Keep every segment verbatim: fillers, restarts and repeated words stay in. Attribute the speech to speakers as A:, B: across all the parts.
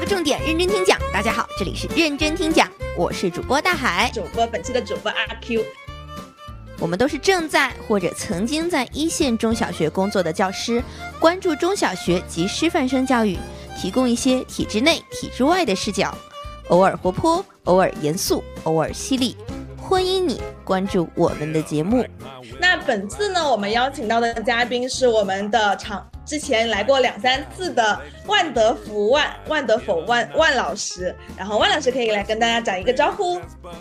A: 个重点，认真听讲。大家好，这里是认真听讲，我是主播大海，
B: 主播本期的主播阿 Q。
A: 我们都是正在或者曾经在一线中小学工作的教师，关注中小学及师范生教育，提供一些体制内、体制外的视角，偶尔活泼，偶尔严肃，偶尔犀利。欢迎你关注我们的节目。
B: 那本次呢，我们邀请到的嘉宾是我们的场之前来过两三次的万德福万万德否万万老师，然后万老师可以来跟大家打一个招呼。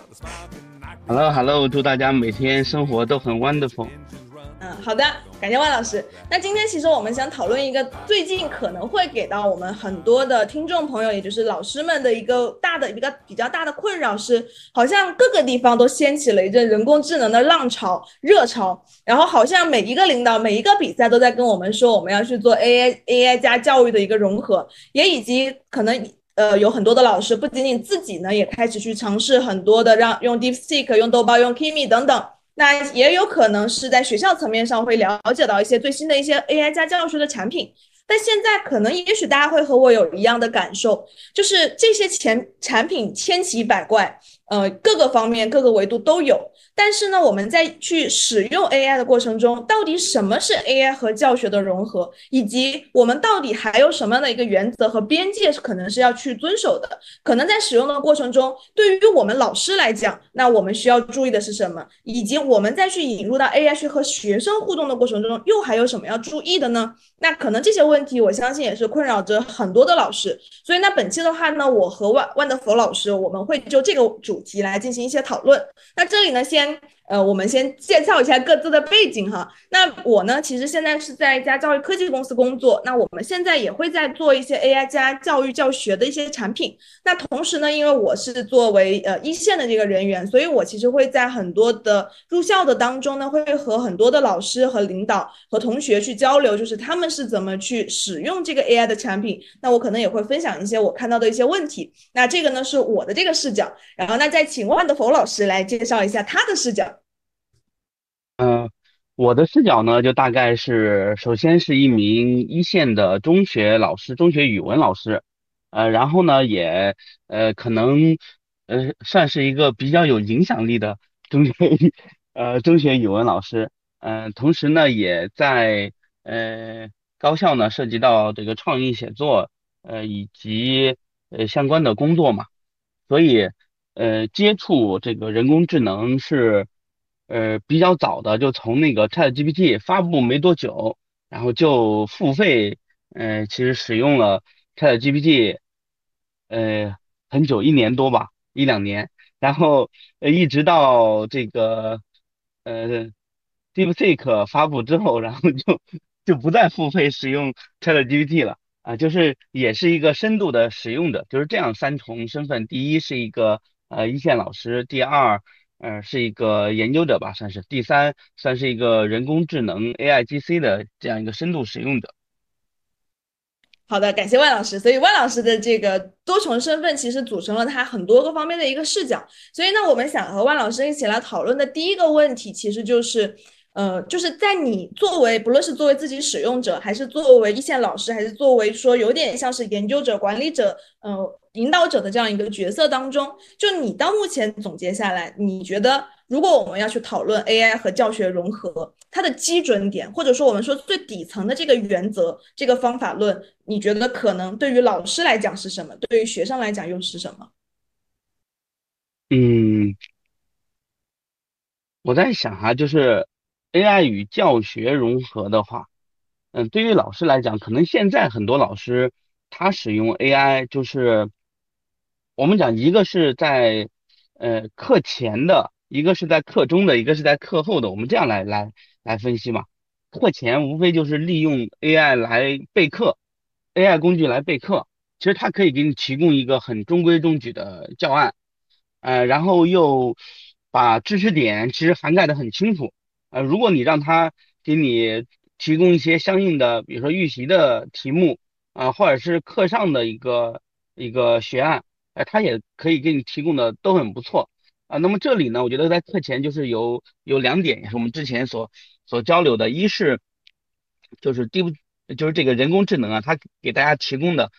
C: Hello Hello， 祝大家每天生活都很 wonderful。
B: 嗯，好的，感谢万老师。那今天其实我们想讨论一个最近可能会给到我们很多的听众朋友，也就是老师们的一个大的一个比较大的困扰是，好像各个地方都掀起了一阵人工智能的浪潮热潮，然后好像每一个领导每一个比赛都在跟我们说我们要去做 A I A I 加教育的一个融合，也以及可能呃，有很多的老师不仅仅自己呢，也开始去尝试很多的让用 DeepSeek、用豆包、用 Kimi 等等。那也有可能是在学校层面上会了解到一些最新的一些 A I 加教学的产品。但现在可能也许大家会和我有一样的感受，就是这些前产品千奇百怪，呃，各个方面各个维度都有。但是呢，我们在去使用 A I 的过程中，到底什么是 A I 和教学的融合，以及我们到底还有什么样的一个原则和边界可能是要去遵守的？可能在使用的过程中，对于我们老师来讲，那我们需要注意的是什么？以及我们再去引入到 A I 去和学生互动的过程中，又还有什么要注意的呢？那可能这些问题，我相信也是困扰着很多的老师。所以那本期的话呢，我和万万德福老师，我们会就这个主题来进行一些讨论。那这里呢，先呃，我们先介绍一下各自的背景哈。那我呢，其实现在是在一家教育科技公司工作。那我们现在也会在做一些 A I 加教育教学的一些产品。那同时呢，因为我是作为呃一线的这个人员，所以我其实会在很多的入校的当中呢，会和很多的老师和领导和同学去交流，就是他们是怎么去使用这个 A I 的产品。那我可能也会分享一些我看到的一些问题。那这个呢是我的这个视角，然后那再请万德福老师来介绍一下他的视角。
C: 嗯、呃，我的视角呢，就大概是，首先是一名一线的中学老师，中学语文老师，呃，然后呢，也呃可能呃算是一个比较有影响力的中学呃中学语文老师，嗯、呃，同时呢，也在呃高校呢涉及到这个创意写作，呃以及呃相关的工作嘛，所以呃接触这个人工智能是。呃，比较早的，就从那个 ChatGPT 发布没多久，然后就付费，呃，其实使用了 ChatGPT，呃，很久，一年多吧，一两年，然后呃，一直到这个呃 DeepSeek 发布之后，然后就就不再付费使用 ChatGPT 了啊，就是也是一个深度的使用者，就是这样三重身份，第一是一个呃一线老师，第二。呃，是一个研究者吧，算是第三，算是一个人工智能 A I G C 的这样一个深度使用者。
B: 好的，感谢万老师。所以万老师的这个多重身份，其实组成了他很多个方面的一个视角。所以呢，我们想和万老师一起来讨论的第一个问题，其实就是，呃，就是在你作为不论是作为自己使用者，还是作为一线老师，还是作为说有点像是研究者、管理者，呃，引导者的这样一个角色当中，就你到目前总结下来，你觉得如果我们要去讨论 A I 和教学融合，它的基准点，或者说我们说最底层的这个原则、这个方法论，你觉得可能对于老师来讲是什么？对于学生来讲又是什么？
C: 嗯，我在想哈，就是 A I 与教学融合的话，嗯、对于老师来讲，可能现在很多老师他使用 A I，就是我们讲一个是在呃课前的，一个是在课中的，一个是在课后的，我们这样来来来分析嘛。课前无非就是利用 A I 来备课，A I 工具来备课，其实它可以给你提供一个很中规中矩的教案，呃，然后又把知识点其实涵盖的很清楚，呃，如果你让它给你提供一些相应的，比如说预习的题目啊、或者是课上的一个一个学案。呃，它也可以给你提供的都很不错啊。那么这里呢，我觉得在课前就是有有两点，也是我们之前所所交流的，一是就是低就是这个人工智能啊，它给大家提供的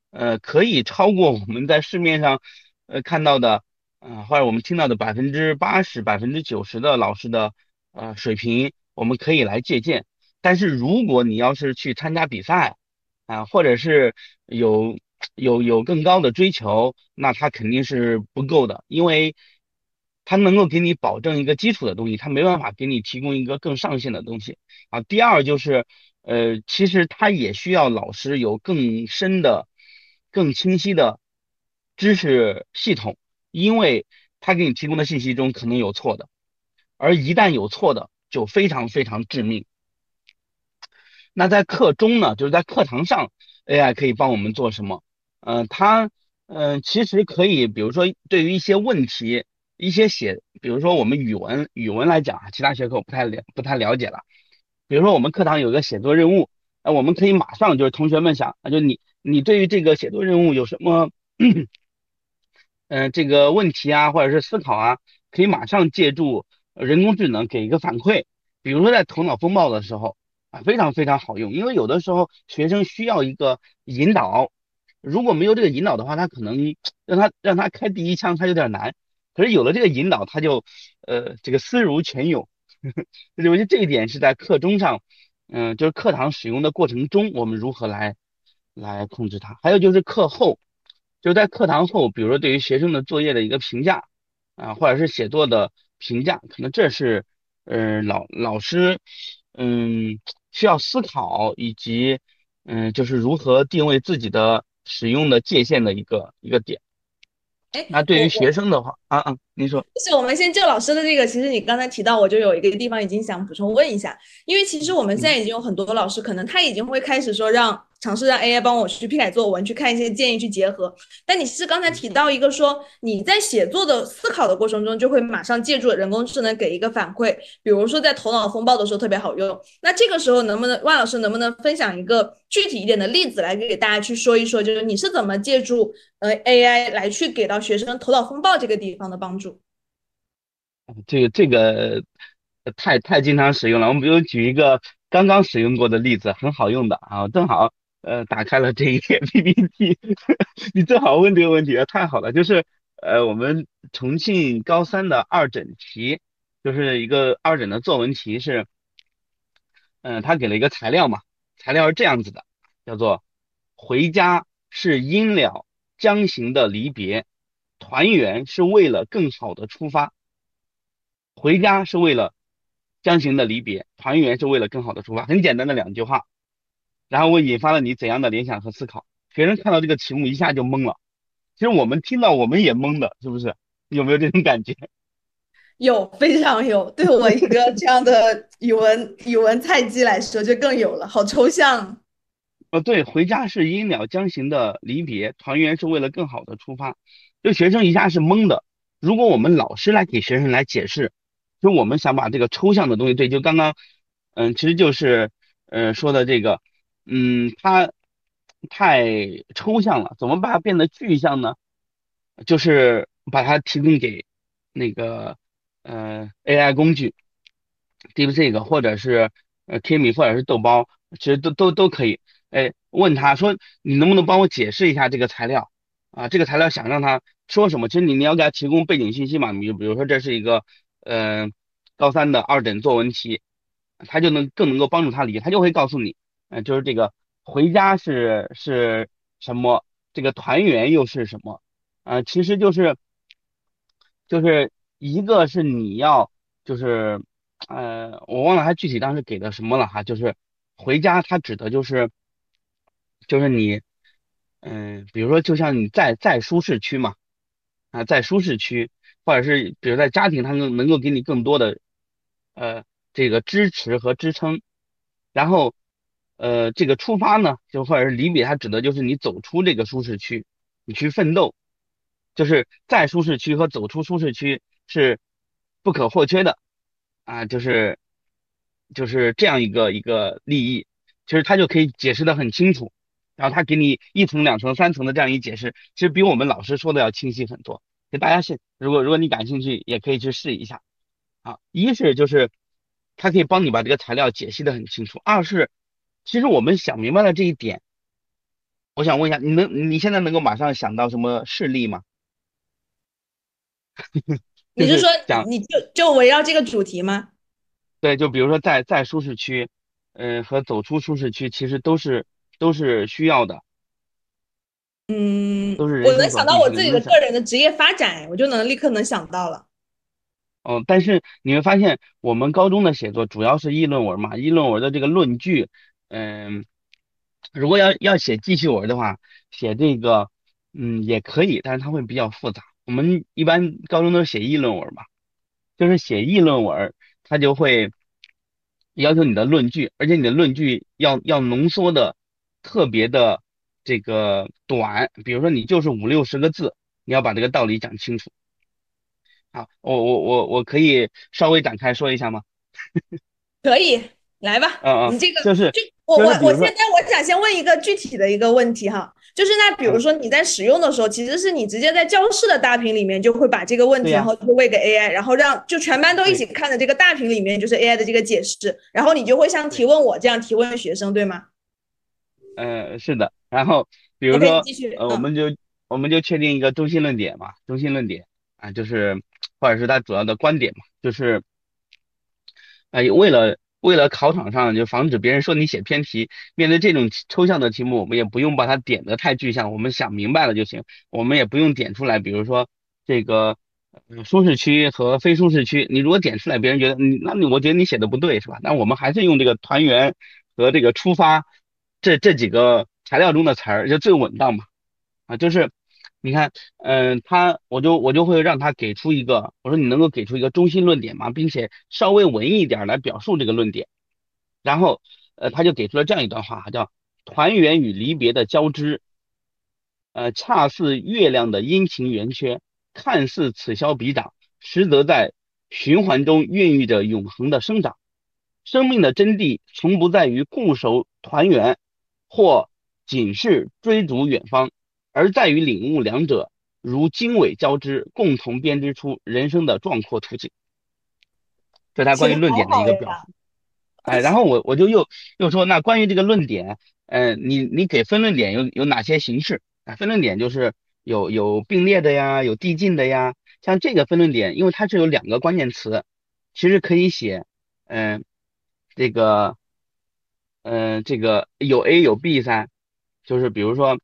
C: 呃，可以超过我们在市面上呃看到的，呃，或者我们听到的百分之八十、百分之九十的老师的呃水平，我们可以来借鉴。但是如果你要是去参加比赛啊，或者是有有有更高的追求，那它肯定是不够的，因为它能够给你保证一个基础的东西，它没办法给你提供一个更上限的东西啊。第二就是，呃，其实它也需要老师有更深的、更清晰的知识系统，因为他给你提供的信息中可能有错的，而一旦有错的，就非常非常致命。那在课中呢，就是在课堂上，A I 可以帮我们做什么？呃，它，嗯、其实可以，比如说对于一些问题，一些写，比如说我们语文，语文来讲啊，其他学科我不太了不太了解了。比如说我们课堂有个写作任务，那我们可以马上就是同学们想，啊，就你你对于这个写作任务有什么，嗯、呃这个问题啊，或者是思考啊，可以马上借助呃人工智能给一个反馈。比如说在头脑风暴的时候啊，非常非常好用，因为有的时候学生需要一个引导，如果没有这个引导的话，他可能让他让他开第一枪，他有点难。可是有了这个引导，他就呃这个思如泉涌。我觉得这一点是在课中上，嗯、就是课堂使用的过程中，我们如何来来控制它。还有就是课后，就是在课堂后，比如说对于学生的作业的一个评价啊，或者是写作的评价，可能这是呃老老师嗯需要思考以及嗯就是如何定位自己的使用的界限的一个一个点。
B: 哎，
C: 那对于学
B: 我我
C: 生的话，啊啊，您说。
B: 就是我们先就老师的这个，其实你刚才提到，我就有一个地方已经想补充问一下，因为其实我们现在
C: 嗯。
B: 已经有很多老师，可能他已经会开始说让尝试让 A I 帮我去批改作文，去看一些建议去结合。但你是刚才提到一个说你在写作的思考的过程中，就会马上借助人工智能给一个反馈，比如说在头脑风暴的时候特别好用。那这个时候能不能万老师能不能分享一个具体一点的例子来给大家去说一说，就是你是怎么借助呃 A I 来去给到学生头脑风暴这个地方的帮助？
C: 这个这个呃太太经常使用了。我们比如举一个刚刚使用过的例子，很好用的啊，正好呃打开了这一页 P P T，你正好问这个问题，太好了。就是呃我们重庆高三的二诊题，就是一个二诊的作文题是，嗯、他给了一个材料嘛，材料是这样子的，叫做回家是因了将行的离别，团圆是为了更好的出发。回家是为了将行的离别，团圆是为了更好的出发。很简单的两句话，然后我引发了你怎样的联想和思考？学生看到这个题目一下就懵了。其实我们听到我们也懵的，是不是？有没有这种感觉？
B: 有，非常有。对我一个这样的语文语文菜鸡来说，就更有了，好抽象。
C: 呃，对，回家是因了将行的离别，团圆是为了更好的出发。就学生一下是懵的。如果我们老师来给学生来解释，就我们想把这个抽象的东西，对，就刚刚，嗯，其实就是呃说的这个，嗯，它太抽象了，怎么把它变得具象呢？就是把它提供给那个呃 A I 工具，DeepSeek 或者是呃 Kimi 或者是豆包，其实都都都可以。哎，问他说你能不能帮我解释一下这个材料啊？这个材料想让他说什么？其实你你要给他提供背景信息嘛，比比如说这是一个呃高三的二诊作文题，他就能更能够帮助他理解，他就会告诉你，呃，就是这个回家是是什么，这个团圆又是什么？呃，其实就是就是一个是你要就是呃，我忘了他具体当时给的什么了哈，就是回家，它指的就是就是你嗯、比如说就像你在在舒适区嘛，啊，在舒适区，或者是比如在家庭，它能能够给你更多的呃这个支持和支撑。然后呃这个出发呢，就或者是离别，它指的就是你走出这个舒适区，你去奋斗。就是在舒适区和走出舒适区是不可或缺的啊，就是就是这样一个一个利益，其实它就可以解释的很清楚，然后他给你一层、两层、三层的这样一解释，其实比我们老师说的要清晰很多。给大家是，如果如果你感兴趣，也可以去试一下啊。一是就是它可以帮你把这个材料解析的很清楚，二是其实我们想明白了这一点， 我想问一下，你能你现在能够马上想到什么事例吗？就
B: 你是说
C: 是讲，
B: 你就就围绕这个主题吗？
C: 对，就比如说在在舒适区，嗯、和走出舒适区，其实都是都是需要的，
B: 嗯，
C: 都是人
B: 我能想到
C: 生所必须的。
B: 我自己的
C: 你能想，
B: 个人的职业发展，我就能立刻能想到了。
C: 哦，但是你会发现，我们高中的写作主要是议论文嘛，议论文的这个论据，嗯、如果要要写记叙文的话，写这个，嗯，也可以，但是它会比较复杂。我们一般高中都是写议论文嘛，就是写议论文，它就会要求你的论据，而且你的论据要要浓缩的特别的这个短，比如说你就是五六十个字，你要把这个道理讲清楚。好，我我我我可以稍微展开说一下吗？
B: 可以，来吧，
C: 嗯嗯，
B: 你这个
C: 就是
B: 就我我
C: 就是比如说，
B: 我现在我想先问一个具体的一个问题哈，就是那比如
C: 嗯，
B: 说你在使用的时候，其实是你直接在教室的大屏里面就会把这个问题，然
C: 对呀，
B: 后就喂给 A I，然后让就全班都一
C: 对
B: 起看的这个大屏里面就是 A I 的这个解释，然后你就会像提
C: 对，
B: 问我这样提问学生，对吗
C: 呃，是的。然后比如
B: ？OK，你
C: 说，
B: 继续，
C: 呃，我
B: 嗯。
C: 们就我们就确定一个中心论点嘛，中心论点啊，就是或者是它主要的观点嘛，就是。哎，为了为了考场上就防止别人说你写偏题，面对这种题抽象的题目，我们也不用把它点得太具象，我们想明白了就行。我们也不用点出来，比如说这个呃舒适区和非舒适区，你如果点出来，别人觉得你，那你我觉得你写的不对，是吧？那我们还是用这个团圆和这个出发这这几个材料中的词儿，就最稳当嘛。啊，就是你看，嗯、他我就我就会让他给出一个，我说你能够给出一个中心论点吗？并且稍微文艺一点儿来表述这个论点。然后，呃，他就给出了这样一段话，叫团圆与离别的交织，呃，恰似月亮的阴晴圆缺，看似此消彼长，实则在循环中孕育着永恒的生长。生命的真谛从不在于固守团圆，或仅是追逐远方，而在于领悟两者如经纬交织，共同编织出人生的壮阔图景。这是他
B: 写的好
C: 关于论点的一
B: 好呀。
C: 个表述。哎，然后我我就又又说，那关于这个论点，呃，你你给分论点有有哪些形式？啊，分论点就是有有并列的呀，有递进的呀。像这个分论点，因为它是有两个关键词，其实可以写，嗯、这个，嗯、这个有 A 有 B 噻，就是比如说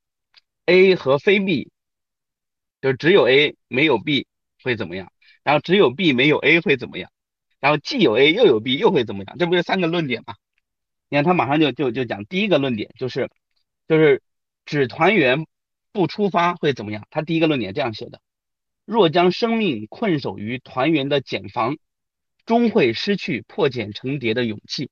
C: A 和非 B，就是只有 A 没有 B 会怎么样？然后只有 B 没有 A 会怎么样？然后既有 A 又有 B 又会怎么样？这不是三个论点吗？你看他马上就就就讲第一个论点，就是就是只团圆不出发会怎么样？他第一个论点这样写的：若将生命困守于团圆的茧房，终会失去破茧成蝶的勇气。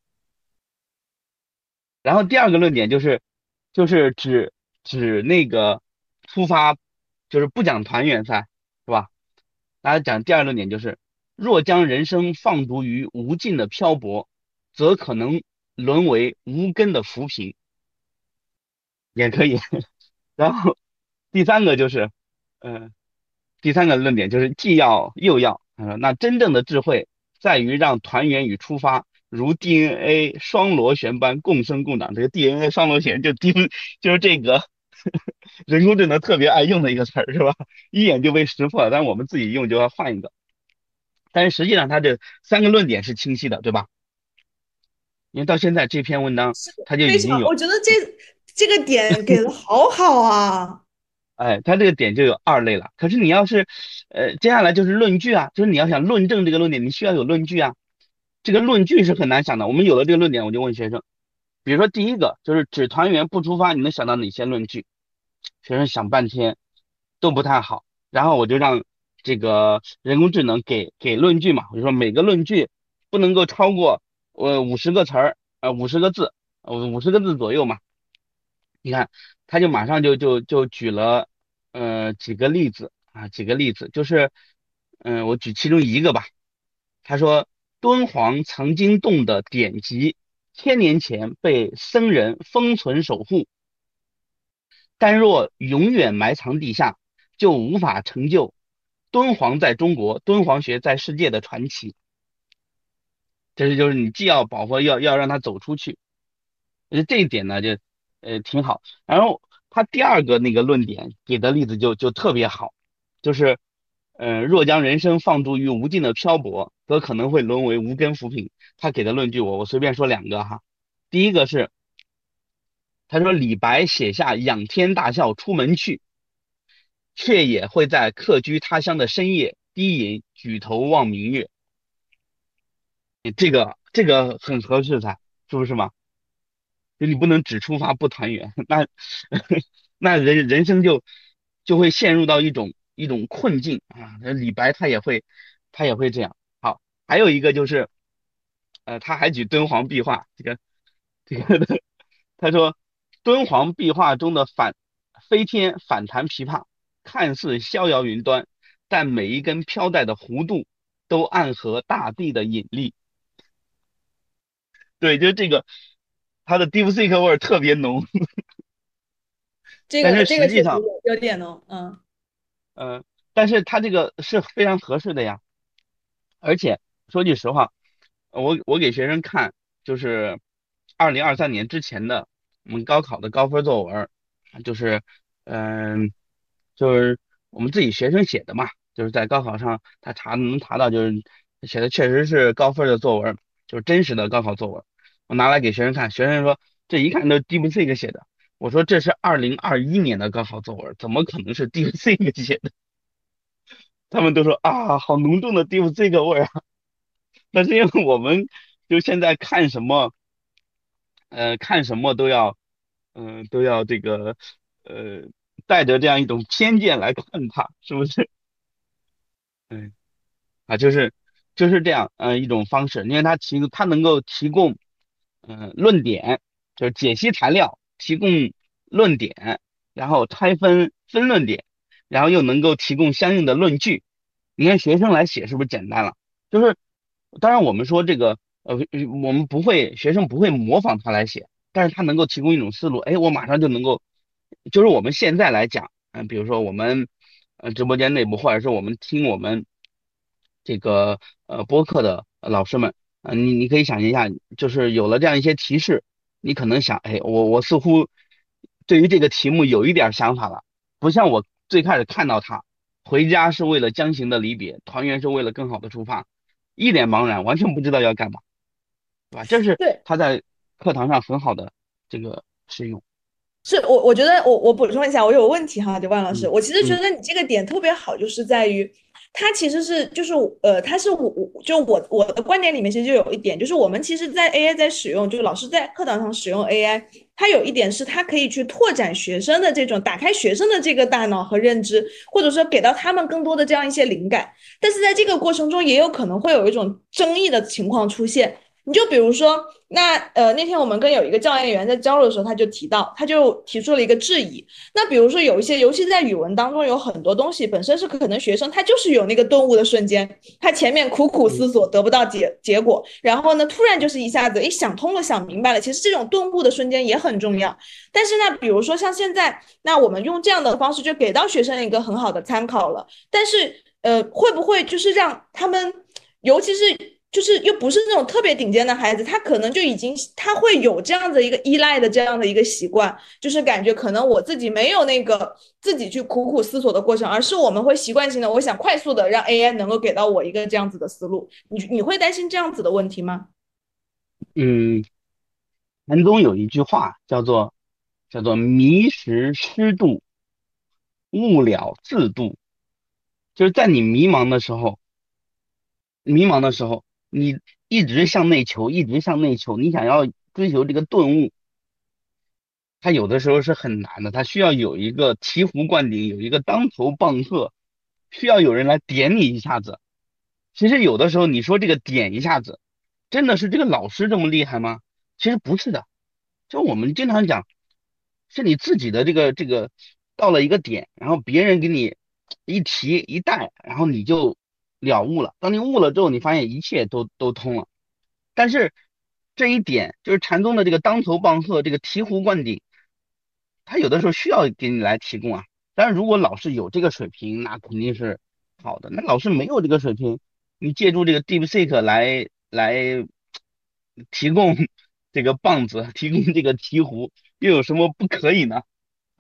C: 然后第二个论点就是就是指指那个出发，就是不讲团圆噻，是吧？大家讲第二论点就是，若将人生放逐于无尽的漂泊，则可能沦为无根的浮萍，也可以。然后第三个就是，呃，第三个论点就是既要又要。呃，那真正的智慧在于让团圆与出发如 D N A 双螺旋般共生共长。这个 D N A 双螺旋就 D 就是这个人工智能特别爱用的一个词儿，是吧？一眼就被识破了，但是我们自己用就要换一个。但是实际上它这三个论点是清晰的，对吧？因为到现在这篇文章它就
B: 非常，
C: 已经有，
B: 我觉得这这个点给的好好啊。
C: 哎，它这个点就有二类了。可是你要是，呃，接下来就是论据啊，就是你要想论证这个论点，你需要有论据啊。这个论据是很难想的。我们有了这个论点，我就问学生，比如说第一个就是只团圆不出发，你能想到哪些论据？学生想半天都不太好，然后我就让这个人工智能给给论据嘛，我就说每个论据不能够超过呃五十个词儿，呃五十个字，呃五十个字左右嘛。你看，他就马上就就就举了呃几个例子啊，几个例子，就是嗯、呃我举其中一个吧。他说敦煌曾经洞的典籍，千年前被僧人封存守护，但若永远埋藏地下，就无法成就敦煌在中国、敦煌学在世界的传奇。这是就是你既要保护，要要让它走出去，我觉得这一点呢就呃挺好。然后他第二个那个论点给的例子就就特别好，就是，呃，若将人生放逐于无尽的漂泊，则可能会沦为无根浮萍。他给的论据我我随便说两个哈，第一个是，他说李白写下仰天大笑出门去，却也会在客居他乡的深夜低吟举头望明月。这个这个很合适噻，是不是嘛？就你不能只出发不团圆，那那人人生就就会陷入到一种一种困境啊。那李白他也会他也会这样。好，还有一个就是，呃，他还举敦煌壁画，这个这个的，他说敦煌壁画中的反飞天反弹琵琶，看似逍遥云端，但每一根飘带的弧度都暗合大地的引力。对，就这个，它的 DeepSeek 味儿特别浓。但是
B: 这个这个
C: 实际上，
B: 确实有有点哦，嗯。
C: 呃，但是它这个是非常合适的呀。而且说句实话，我我给学生看，就是二零二三年之前的我们高考的高分作文，就是嗯、就是我们自己学生写的嘛，就是在高考上他查能查到，就是写的确实是高分的作文，就是真实的高考作文。我拿来给学生看，学生说这一看都 DeepSeek 写的。我说这是二零二一年的高考作文，怎么可能是 DeepSeek 写的？他们都说啊，好浓重的 DeepSeek 味儿啊。那是因为我们就现在看什么，呃，看什么都要，嗯、都要这个，呃，带着这样一种偏见来看它，是不是？嗯。啊，就是就是这样，呃，一种方式，因为它提它能够提供，嗯、论点，就是解析材料，提供论点，然后拆分分论点，然后又能够提供相应的论据。你看学生来写是不是简单了？就是当然我们说这个，呃，我们不会，学生不会模仿他来写，但是他能够提供一种思路，哎，我马上就能够，就是我们现在来讲，嗯、比如说我们，呃，直播间内部，或者是我们听我们这个呃播客的呃老师们，啊、你你可以想象一下，就是有了这样一些提示，你可能想，哎，我我似乎对于这个题目有一点儿想法了，不像我最开始看到它，回家是为了将行的离别，团圆是为了更好的出发，一脸茫然，完全不知道要干嘛，对吧？这是
B: 对。
C: 他在课堂上很好的这个使用。
B: 是我，我觉得我我补充一下，我有个问题哈，就万老师，
C: 嗯
B: 我其实觉
C: 嗯
B: 得你这个点特别好，就是在于它其实是就是呃，它是我我就我我的观点里面其实就有一点，就是我们其实，在 A I 在使用，就是老师在课堂上使用 A I，它有一点是它可以去拓展学生的这种打开学生的这个大脑和认知，或者说给到他们更多的这样一些灵感，但是在这个过程中也有可能会有一种争议的情况出现。你就比如说，那呃那天我们跟有一个教研员在交流的时候，他就提到，他就提出了一个质疑。那比如说有一些，尤其在语文当中，有很多东西本身是可能学生他就是有那个顿悟的瞬间，他前面苦苦
C: 嗯
B: 思索得不到结结果，然后呢突然就是一下子一想通了，想明白了。其实这种顿悟的瞬间也很重要。但是呢，比如说像现在，那我们用这样的方式就给到学生一个很好的参考了，但是呃会不会就是让他们，尤其是就是又不是那种特别顶尖的孩子，他可能就已经他会有这样的一个依赖的这样的一个习惯，就是感觉可能我自己没有那个自己去苦苦思索的过程，而是我们会习惯性的，我想快速的让 A I 能够给到我一个这样子的思路。你你会担心这样子的问题吗？
C: 嗯，禅宗有一句话叫做叫做迷时师度，悟了自度，就是在你迷茫的时候，迷茫的时候，你一直向内求，一直向内求，你想要追求这个顿悟，它有的时候是很难的，它需要有一个醍醐灌顶，有一个当头棒喝，需要有人来点你一下子。其实有的时候你说这个点一下子，真的是这个老师这么厉害吗？其实不是的，就我们经常讲，是你自己的这个这个到了一个点，然后别人给你一提一带，然后你就了悟了。当你悟了之后，你发现一切都都通了。但是这一点就是禅宗的这个当头棒喝，这个醍醐灌顶，他有的时候需要给你来提供啊。但是如果老师有这个水平，那肯定是好的。那老师没有这个水平，你借助这个 DeepSeek 来来提供这个棒子，提供这个醍醐，又有什么不可以呢？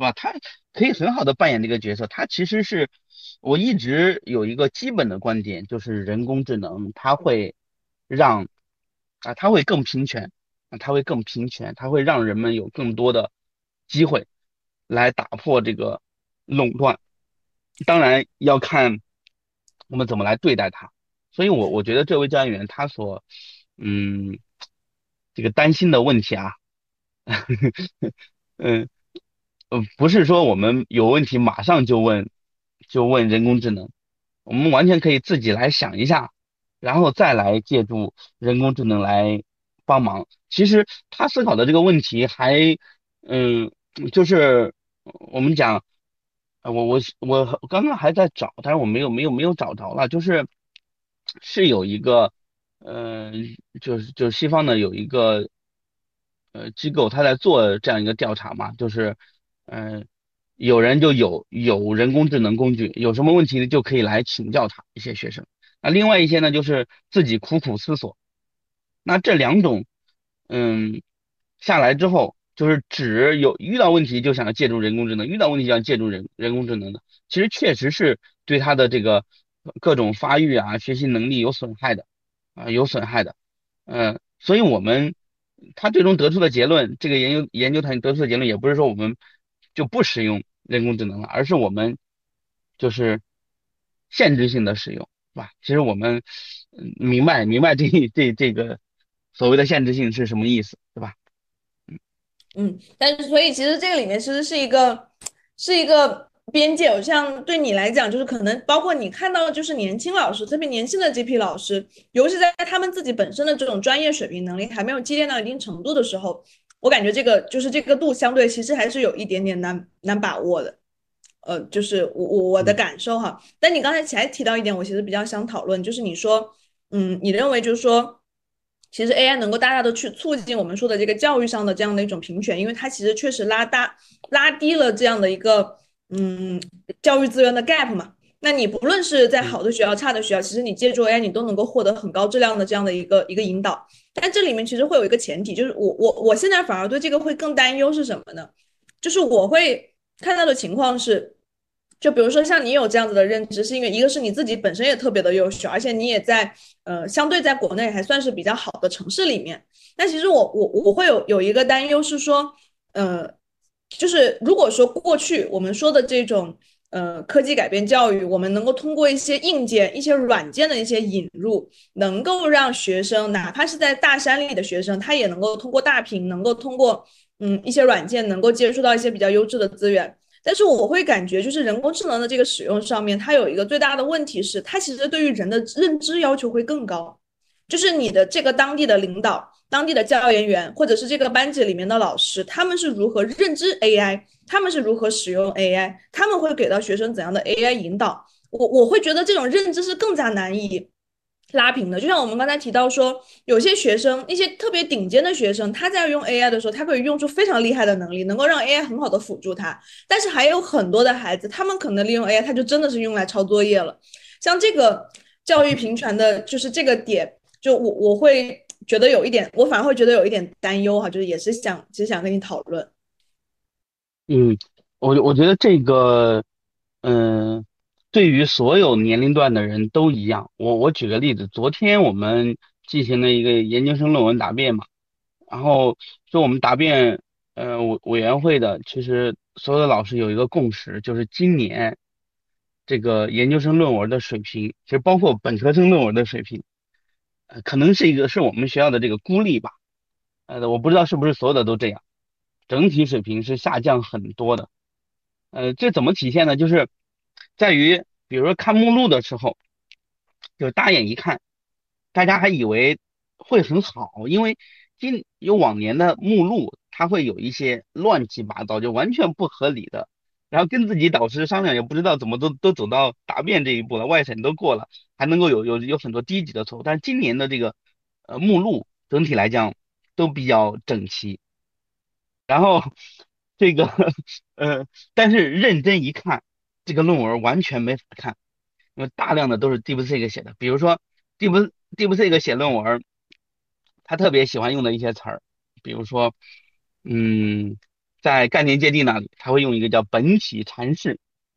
C: 吧？他可以很好的扮演这个角色。他其实是我一直有一个基本的观点，就是人工智能它会让啊，它会更平权，啊，它会更平权，它会让人们有更多的机会来打破这个垄断。当然要看我们怎么来对待它。所以我我觉得这位教研员他所嗯这个担心的问题啊，嗯呃不是说我们有问题马上就问就问人工智能，我们完全可以自己来想一下，然后再来借助人工智能来帮忙。其实他思考的这个问题还嗯就是我们讲。呃，我我我刚刚还在找，但是我没有没有没有找着了。就是是有一个，呃，就是就是西方的有一个呃机构，他在做这样一个调查嘛，就是，嗯、有人就有有人工智能工具，有什么问题就可以来请教他一些学生。那另外一些呢，就是自己苦苦思索。那这两种，嗯，下来之后，就是只有遇到问题就想要借助人工智能，遇到问题就要借助人人工智能的，其实确实是对他的这个各种发育啊、学习能力有损害的，啊、有损害的。嗯、所以我们他最终得出的结论，这个研究研究团得出的结论，也不是说我们就不使用人工智能了，而是我们就是限制性的使用，是吧？其实我们嗯明白明白这这这个所谓的限制性是什么意思，对吧？
B: 嗯，但是所以其实这个里面其实是一个是一个边界，像对你来讲，就是可能包括你看到的就是年轻老师，特别年轻的这批老师，尤其在他们自己本身的这种专业水平能力还没有积淀到一定程度的时候，我感觉这个就是这个度相对其实还是有一点点难难把握的。呃，就是我我我的
C: 嗯
B: 感受哈。但你刚才还提到一点，我其实比较想讨论，就是你说，嗯，你认为就是说，其实 A I 能够大大的去促进我们说的这个教育上的这样的一种平权，因为它其实确实拉大拉低了这样的一个嗯教育资源的 gap 嘛。那你不论是在
C: 嗯
B: 好的学校、差的学校，其实你借助 A I，你都能够获得很高质量的这样的一个一个引导。但这里面其实会有一个前提，就是我我我现在反而对这个会更担忧是什么呢？就是我会看到的情况是，就比如说像你有这样子的认知，是因为一个是你自己本身也特别的优秀，而且你也在呃相对在国内还算是比较好的城市里面。但其实我我我会有有一个担忧是说，呃，就是如果说过去我们说的这种呃科技改变教育，我们能够通过一些硬件、一些软件的一些引入，能够让学生哪怕是在大山里的学生，他也能够通过大屏，能够通过嗯一些软件，能够接触到一些比较优质的资源。但是我会感觉，就是人工智能的这个使用上面，它有一个最大的问题是，它其实对于人的认知要求会更高。就是你的这个当地的领导、当地的教研员，或者是这个班级里面的老师，他们是如何认知 A I，他们是如何使用 A I，他们会给到学生怎样的 A I 引导？我我会觉得这种认知是更加难以拉平的。就像我们刚才提到说，有些学生，一些特别顶尖的学生，他在用 A I 的时候，他可以用出非常厉害的能力，能够让 A I 很好的辅助他。但是还有很多的孩子，他们可能利用 A I，他就真的是用来抄作业了。像这个教育平权的，就是这个点，就我我会觉得有一点，我反而会觉得有一点担忧哈，就是也是想，只想跟你讨论。
C: 嗯，我我觉得这个，嗯、对于所有年龄段的人都一样。我我举个例子，昨天我们进行了一个研究生论文答辩嘛。然后就我们答辩，呃，委委员会的，其实所有的老师有一个共识，就是今年这个研究生论文的水平，其实包括本科生论文的水平，呃，可能是一个是我们学校的这个孤立吧。呃，我不知道是不是所有的都这样，整体水平是下降很多的。呃，这怎么体现呢？就是在于，比如说看目录的时候，就大眼一看，大家还以为会很好，因为今有往年的目录，它会有一些乱七八糟，就完全不合理的。然后跟自己导师商量，也不知道怎么都都走到答辩这一步了，外审都过了，还能够有有有很多低级的错误。但是今年的这个呃目录整体来讲都比较整齐。然后这个呃，但是认真一看，这个论文完全没法看，因为大量的都是 DeepSeek 写的。比如说 Deep DeepSeek 写论文，他特别喜欢用的一些词儿，比如说，嗯。 在概念界定那里，他会用一个叫本体阐释。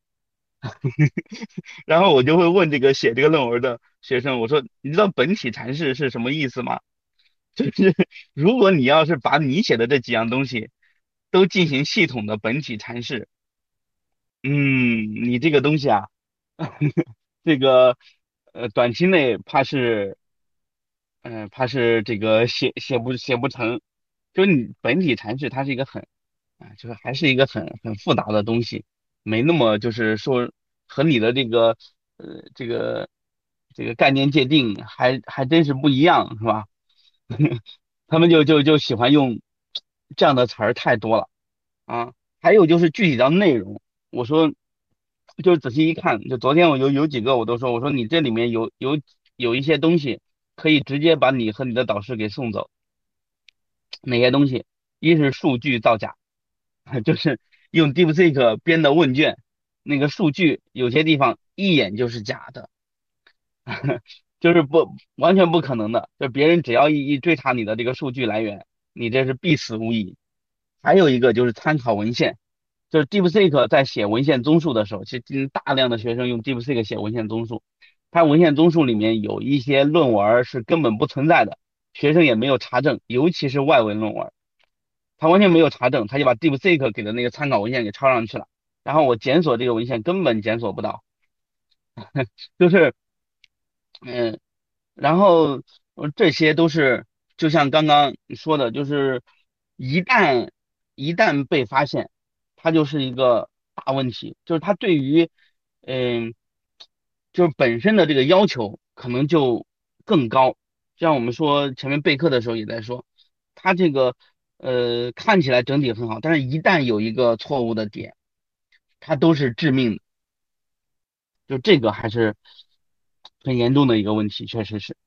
C: 然后我就会问这个写这个论文的学生，我说你知道本体阐释是什么意思吗？就是如果你要是把你写的这几样东西都进行系统的本体阐释，嗯，你这个东西啊，这个呃短期内怕是，嗯、怕是这个写写不写不成。就你本体阐释它是一个很啊，就是还是一个很很复杂的东西，没那么就是说和你的这个呃这个这个概念界定还还真是不一样，是吧？他们就就就喜欢用这样的词儿太多了啊。还有就是具体到内容，我说就仔细一看，就昨天我有有几个我都说，我说你这里面有有有一些东西可以直接把你和你的导师给送走。哪些东西？一是数据造假，就是用 DeepSeek 编的问卷，那个数据有些地方一眼就是假的，就是不完全不可能的，就别人只要一一追查你的这个数据来源，你这是必死无疑。还有一个就是参考文献，就是 DeepSeek 在写文献综述的时候，其实大量的学生用 DeepSeek 写文献综述，它文献综述里面有一些论文是根本不存在的，学生也没有查证，尤其是外文论文。他完全没有查证，他就把 DeepSeek 给的那个参考文献给抄上去了，然后我检索这个文献根本检索不到。就是嗯，然后呃这些都是就像刚刚你说的，就是一旦一旦被发现，它就是一个大问题，就是它对于嗯，就是本身的这个要求可能就更高。像我们说前面备课的时候也在说，它这个呃看起来整体很好，但是一旦有一个错误的点，它都是致命的。就这个还是很严重的一个问题，确实是。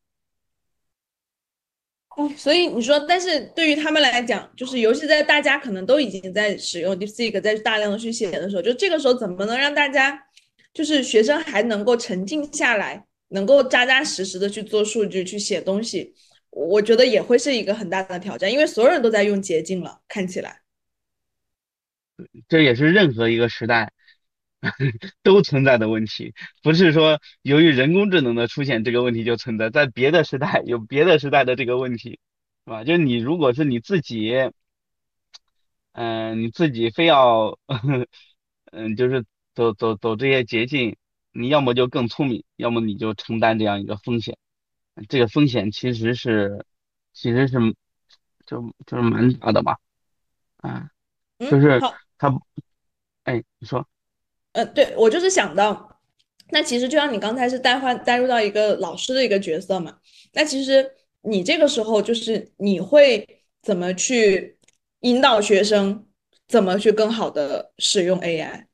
B: 哎，所以你说，但是对于他们来讲，就是尤其在大家可能都已经在使用 DeepSeek 在大量的去写的时候，就这个时候怎么能让大家，就是学生还能够沉静下来，能够扎扎实实的去做数据、去写东西，我觉得也会是一个很大的挑战，因为所有人都在用捷径了，看起来。
C: 这也是任何一个时代都存在的问题，不是说由于人工智能的出现这个问题就存在，在别的时代有别的时代的这个问题，是吧？就是你如果是你自己，嗯、你自己非要，嗯，就是走走走这些捷径，你要么就更聪明，要么你就承担这样一个风险。这个风险其实是，其实是就就是蛮大的吧，啊，就
B: 嗯，
C: 是
B: 好，
C: 他，哎，你说。
B: 呃，对，我就是想到，那其实就像你刚才是代换带入到一个老师的一个角色嘛，那其实你这个时候就是你会怎么去引导学生，怎么去更好的使用 A I？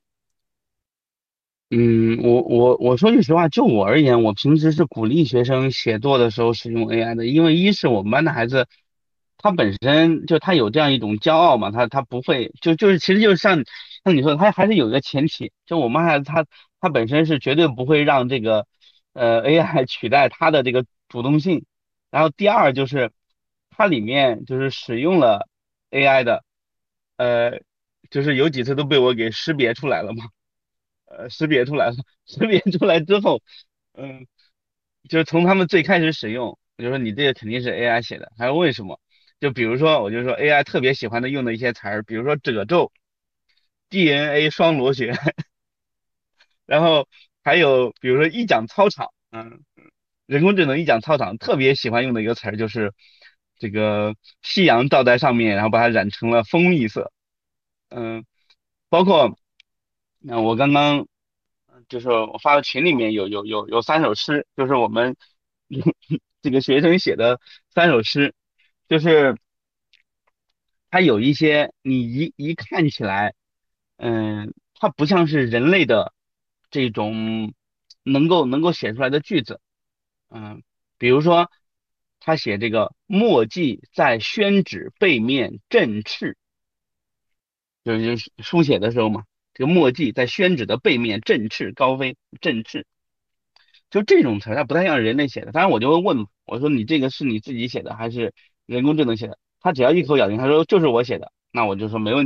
C: 嗯，我我我说句实话，就我而言，我平时是鼓励学生写作的时候使用 A I 的，因为一是我们班的孩子，他本身就他有这样一种骄傲嘛，他他不会就就是其实就是像像你说的，他还是有一个前提，就我们孩子他他本身是绝对不会让这个呃 A I 取代他的这个主动性，然后第二就是它里面就是使用了 A I 的，呃，就是有几次都被我给识别出来了嘛。呃识别出来了，识别出来之后，嗯，就是从他们最开始使用，我就说你这个肯定是 A I 写的，还有为什么？就比如说，我就说 A I 特别喜欢的用的一些词儿，比如说褶皱、D N A 双螺旋，然后还有比如说一讲操场，嗯，人工智能一讲操场特别喜欢用的一个词儿就是这个夕阳照在上面，然后把它染成了蜂蜜色，嗯，包括那我刚刚就是我发到群里面有有有有三首诗，就是我们这个学生写的三首诗，就是它有一些你一一看起来，嗯，它不像是人类的这种能够能够写出来的句子，嗯，比如说他写这个墨迹在宣纸背面振翅，就是就是书写的时候嘛，这个墨迹在宣纸的背面振翅高飞，振翅。就这种词儿，它不太像人类写的。当然，我就会问，我说你这个是你自己写的还是人工智能写的？他只要一口咬定，他说就是我写的，那我就说没问题。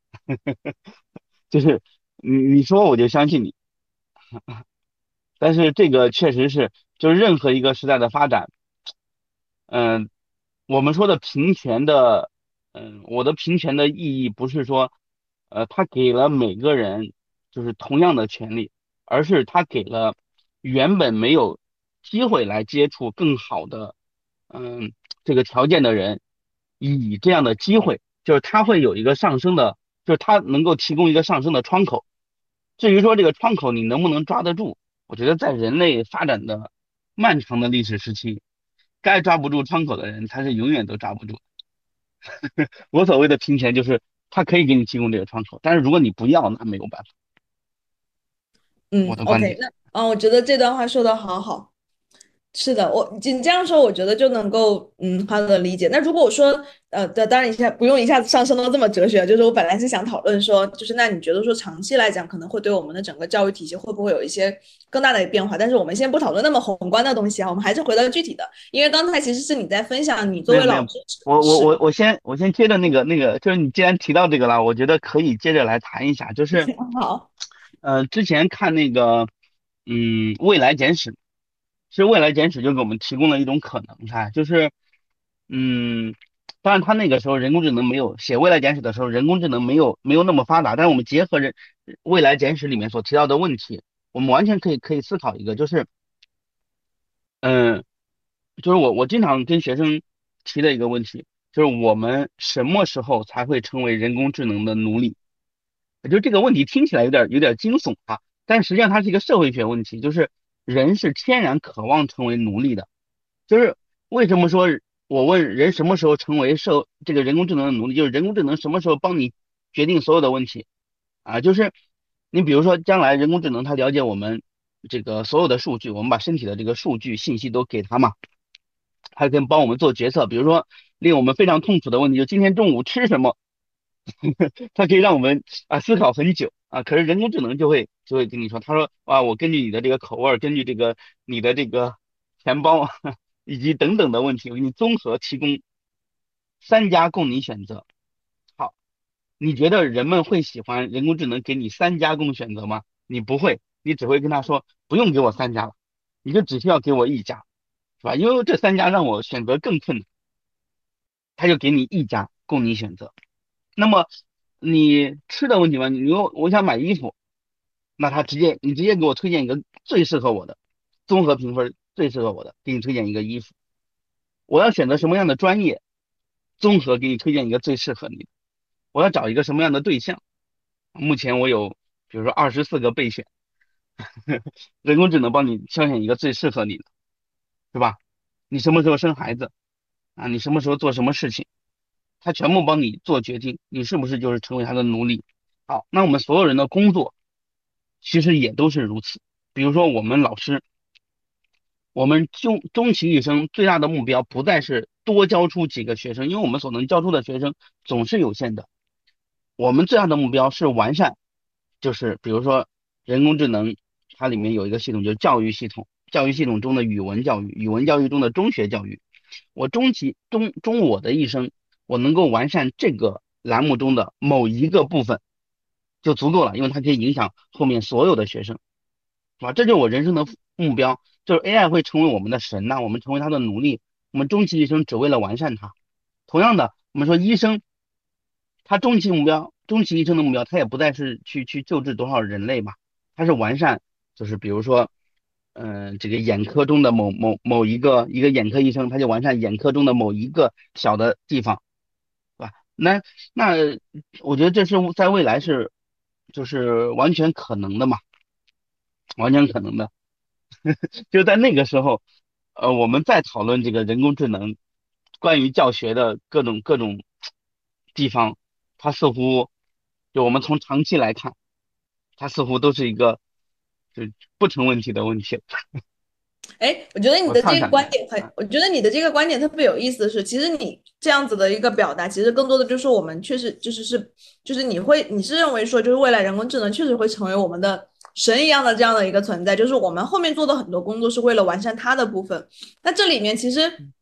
C: 就是你你说我就相信你。但是这个确实是，就是任何一个时代的发展，嗯、我们说的平权的，嗯、我的平权的意义不是说，呃，他给了每个人就是同样的权利，而是他给了原本没有机会来接触更好的，嗯，这个条件的人，以这样的机会，就是他会有一个上升的，就是他能够提供一个上升的窗口。至于说这个窗口你能不能抓得住，我觉得在人类发展的漫长的历史时期，该抓不住窗口的人，他是永远都抓不住。我所谓的平权，就是他可以给你提供这个窗口，但是如果你不要，那没有办法。
B: 嗯
C: 我的观
B: ，OK，
C: 点。
B: 那啊，我觉得这段话说的好好。是的，我你这样说，我觉得就能够嗯好的理解。那如果我说呃，当当然一下不用一下子上升到这么哲学，就是我本来是想讨论说，就是那你觉得说长期来讲可能会对我们的整个教育体系会不会有一些更大的变化？但是我们先不讨论那么宏观的东西啊，我们还是回到具体的，因为刚才其实是你在分享你作
C: 没有没有，
B: 为老师是
C: 我我我我先我先接着那个那个，就是你既然提到这个了，我觉得可以接着来谈一下，就是，
B: 好。
C: 呃，之前看那个，嗯，未来简史，其实未来简史就给我们提供了一种可能哈，就是，嗯，当然他那个时候人工智能没有写未来简史的时候，人工智能没有没有那么发达，但是我们结合人未来简史里面所提到的问题，我们完全可以可以思考一个，就是，嗯。就是我我经常跟学生提的一个问题，就是我们什么时候才会成为人工智能的奴隶？就这个问题听起来有点有点惊悚啊，但实际上它是一个社会学问题，就是人是天然渴望成为奴隶的。就是为什么说我问人什么时候成为社这个人工智能的奴隶，就是人工智能什么时候帮你决定所有的问题啊？就是你比如说将来人工智能它了解我们这个所有的数据，我们把身体的这个数据信息都给它嘛。还可以帮我们做决策，比如说令我们非常痛苦的问题，就今天中午吃什么，它可以让我们啊思考很久啊。可是人工智能就会就会跟你说，他说哇，我根据你的这个口味儿，根据这个你的这个钱包以及等等的问题，我给你综合提供三家供你选择。好，你觉得人们会喜欢人工智能给你三家供选择吗？你不会，你只会跟他说不用给我三家了，你就只需要给我一家，是吧？因为这三家让我选择更困难。他就给你一家供你选择。那么你吃的问题嘛，你说我想买衣服，那他直接你直接给我推荐一个最适合我的，综合评分最适合我的，给你推荐一个衣服。我要选择什么样的专业，综合给你推荐一个最适合你的。我要找一个什么样的对象，目前我有比如说二十四个备选，人工智能帮你挑选一个最适合你的，是吧？你什么时候生孩子啊？你什么时候做什么事情？他全部帮你做决定，你是不是就是成为他的奴隶？好，那我们所有人的工作其实也都是如此。比如说我们老师，我们终终其一生最大的目标不再是多教出几个学生，因为我们所能教出的学生总是有限的。我们最大的目标是完善，就是比如说人工智能，它里面有一个系统，就是教育系统，教育系统中的语文教育，语文教育中的中学教育。我终其终终我的一生，我能够完善这个栏目中的某一个部分就足够了，因为它可以影响后面所有的学生，是吧？这就是我人生的目标，就是 A I 会成为我们的神呐、我们成为它的奴隶，我们终其一生只为了完善它。同样的，我们说医生，他终其目标，终其一生的目标，他也不再是去去救治多少人类嘛，他是完善，就是比如说。嗯、呃这个眼科中的某某某一个一个眼科医生，他就完善眼科中的某一个小的地方，是吧？那那我觉得这是在未来是就是完全可能的嘛，完全可能的。就在那个时候，呃，我们再讨论这个人工智能关于教学的各种各种地方，它似乎就我们从长期来看，它似乎都是一个就不成问题的问题了。
B: 哎，我觉得你
C: 我
B: 的这个
C: 畅想一下。
B: 观点很，我觉得你的这个观点特别有意思的是，其实你这样子的一个表达，其实更多的就是我们确实就是是就是你会你是认为说，就是未来人工智能确实会成为我们的神一样的这样的一个存在，就是我们后面做的很多工作是为了完善它的部分。那这里面其实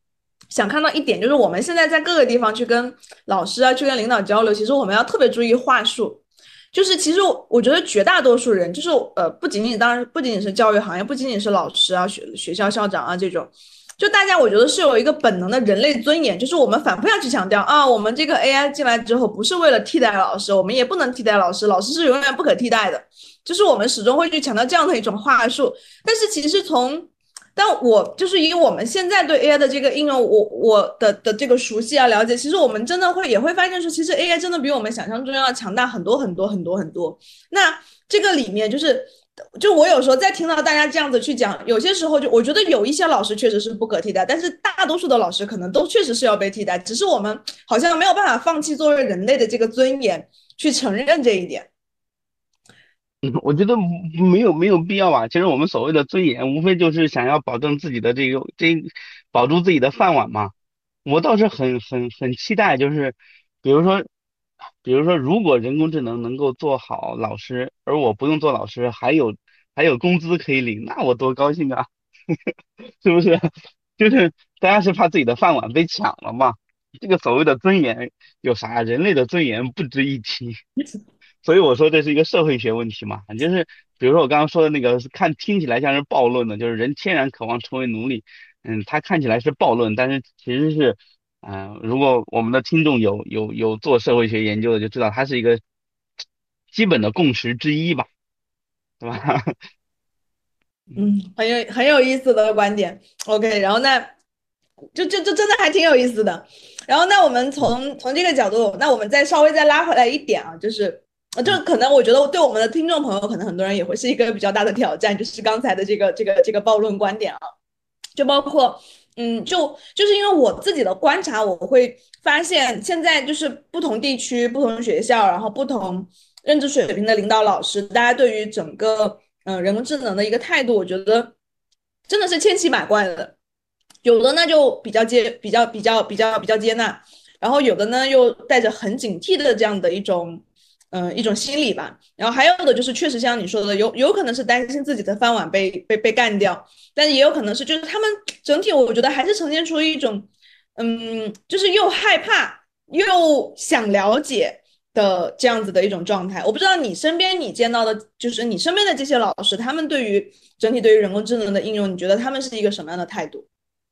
B: 想看到一点，就是我们现在在各个地方去跟老师啊，去跟领导交流，其实我们要特别注意话术。就是其实我觉得绝大多数人，就是呃，不仅仅当然不仅仅是教育行业，不仅仅是老师啊、学学校校长啊这种，就大家我觉得是有一个本能的人类尊严，就是我们反复要去强调啊，我们这个 A I 进来之后不是为了替代老师，我们也不能替代老师，老师是永远不可替代的，就是我们始终会去强调这样的一种话术。但是其实从但我就是以我们现在对 A I 的这个应用，我我的的这个熟悉啊了解，其实我们真的会也会发现说，其实 A I 真的比我们想象中要强大很多很多很多很多。那这个里面就是，就我有时候在听到大家这样子去讲，有些时候就我觉得有一些老师确实是不可替代，但是大多数的老师可能都确实是要被替代，只是我们好像没有办法放弃作为人类的这个尊严去承认这一点。
C: 嗯，我觉得没有没有必要吧。其实我们所谓的尊严，无非就是想要保证自己的这个这保住自己的饭碗嘛。我倒是很很很期待，就是比如说，比如说，如果人工智能能够做好老师，而我不用做老师，还有还有工资可以领，那我多高兴啊！是不是？就是大家是怕自己的饭碗被抢了嘛。这个所谓的尊严有啥？人类的尊严不值一提。所以我说这是一个社会学问题嘛，就是比如说我刚刚说的那个，看听起来像是暴论的，就是人天然渴望成为奴隶，嗯，它看起来是暴论，但是其实是，嗯、如果我们的听众有有有做社会学研究的，就知道它是一个基本的共识之一吧，对吧？
B: 嗯，很有很有意思的观点。OK，然后那就就就真的还挺有意思的。然后那我们
C: 嗯
B: 从从这个角度，那我们再稍微再拉回来一点啊，就是呃就
C: 嗯
B: 可能我觉得对我们的听众朋友，可能很多人也会是一个比较大的挑战，就是刚才的这个这个这个暴论观点啊，就包括嗯，就就是因为我自己的观察，我会发现现在就是不同地区、不同学校，然后不同认知水平的领导老师，大家对于整个嗯、呃人工智能的一个态度，我觉得真的是千奇百怪的。有的呢就比较接比较比较比较比较接纳，然后有的呢又带着很警惕的这样的一种嗯、呃、一种心理吧，然后还有的就是确实像你说的，有有可能是担心自己的饭碗被被被干掉，但也有可能是就是他们整体我觉得还是呈现出一种嗯就是又害怕又想了解的这样子的一种状态。我不知道你身边你见到的，就是你身边的这些老师，他们对于整体对于人工智能的应用，你觉得他们是一个什么样的态度？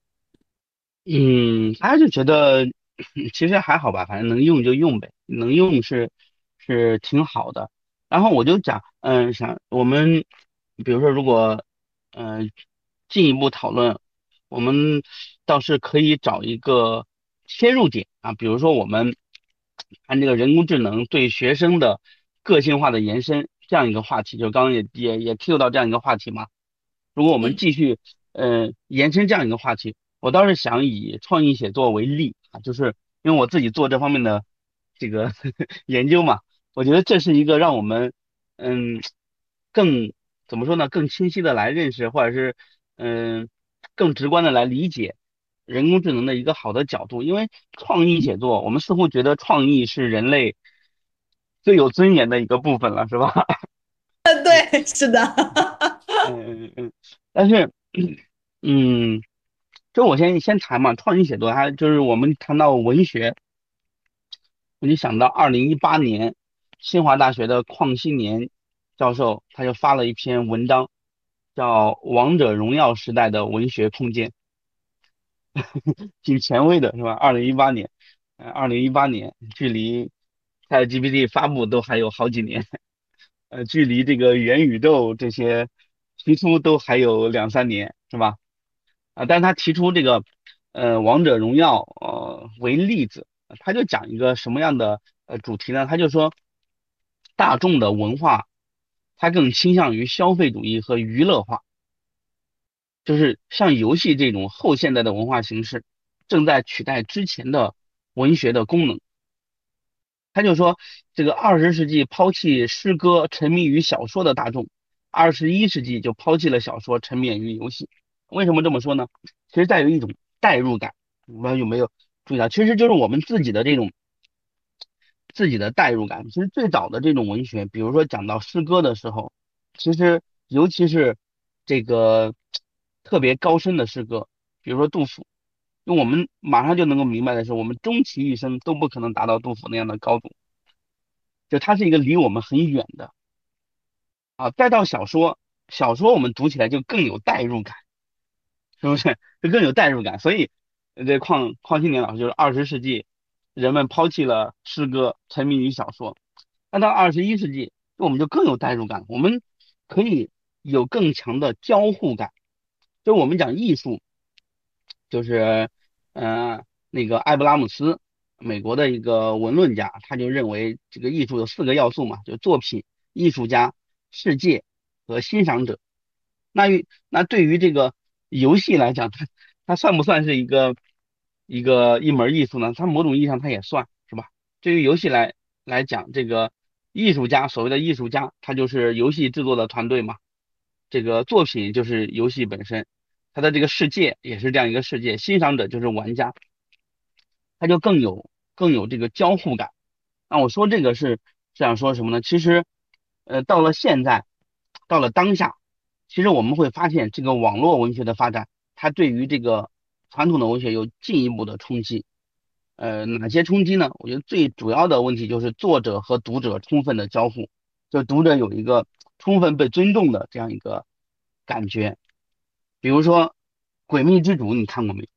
C: 嗯，他就觉得其实还好吧，反正能用就用呗，能用是是挺好的。然后我就讲，嗯，想我们比如说如果嗯、呃进一步讨论，我们倒是可以找一个切入点啊，比如说我们看这个人工智能对学生的个性化的延伸这样一个话题，就刚刚也也也 Q 到这样一个话题嘛。如果我们
B: 嗯
C: 继续呃延伸这样一个话题。我倒是想以创意写作为例啊，就是因为我自己做这方面的这个研究嘛，我觉得这是一个让我们嗯更怎么说呢，更清晰的来认识，或者是嗯更直观的来理解人工智能的一个好的角度。因为创意写作，我们似乎觉得创意是人类最有尊严的一个部分了，是吧？
B: 对，是的。
C: 嗯嗯嗯，但是嗯。就我先先谈嘛，创意写作，它就是我们谈到文学，我就想到二零一八年，清华大学的邝希年教授他就发了一篇文章，叫《王者荣耀时代的文学空间》，挺前卫的是吧？二零一八年，呃，二零一八年距离 ChatGPT 发布都还有好几年，呃，距离这个元宇宙这些提出都还有两三年，是吧？啊，但是他提出这个呃王者荣耀呃为例子，他就讲一个什么样的呃主题呢？他就说大众的文化它更倾向于消费主义和娱乐化，就是像游戏这种后现代的文化形式正在取代之前的文学的功能。他就说这个二十世纪抛弃诗歌沉迷于小说的大众，二十一世纪就抛弃了小说沉湎于游戏。为什么这么说呢？其实带有一种代入感，我不知道有没有注意到，其实就是我们自己的这种自己的代入感。其实最早的这种文学，比如说讲到诗歌的时候，其实尤其是这个特别高深的诗歌，比如说杜甫。 就我们马上就能够明白的是，我们终其一生都不可能达到杜甫那样的高度，就它是一个离我们很远的啊。再到小说，小说我们读起来就更有代入感，是不是？就更有代入感。所以，呃这邝邝青年老师就是二十世纪人们抛弃了诗歌，沉迷于小说，那到二十一世纪，我们就更有代入感，我们可以有更强的交互感。就我们讲艺术，就是呃那个艾布拉姆斯，美国的一个文论家，他就认为这个艺术有四个要素嘛，就作品、艺术家、世界和欣赏者。那与那对于这个游戏来讲，它它算不算是一个一个一门艺术呢？它某种意义上它也算是吧。对于游戏来来讲，这个艺术家，所谓的艺术家，他就是游戏制作的团队嘛。这个作品就是游戏本身，它的这个世界也是这样一个世界，欣赏者就是玩家，他就更有更有这个交互感。那我说这个是想说什么呢？其实，呃，到了现在，到了当下，其实我们会发现这个网络文学的发展，它对于这个传统的文学有进一步的冲击。呃，哪些冲击呢？我觉得最主要的问题就是作者和读者充分的交互，就读者有一个充分被尊重的这样一个感觉。比如说《诡秘之主》，你看过没？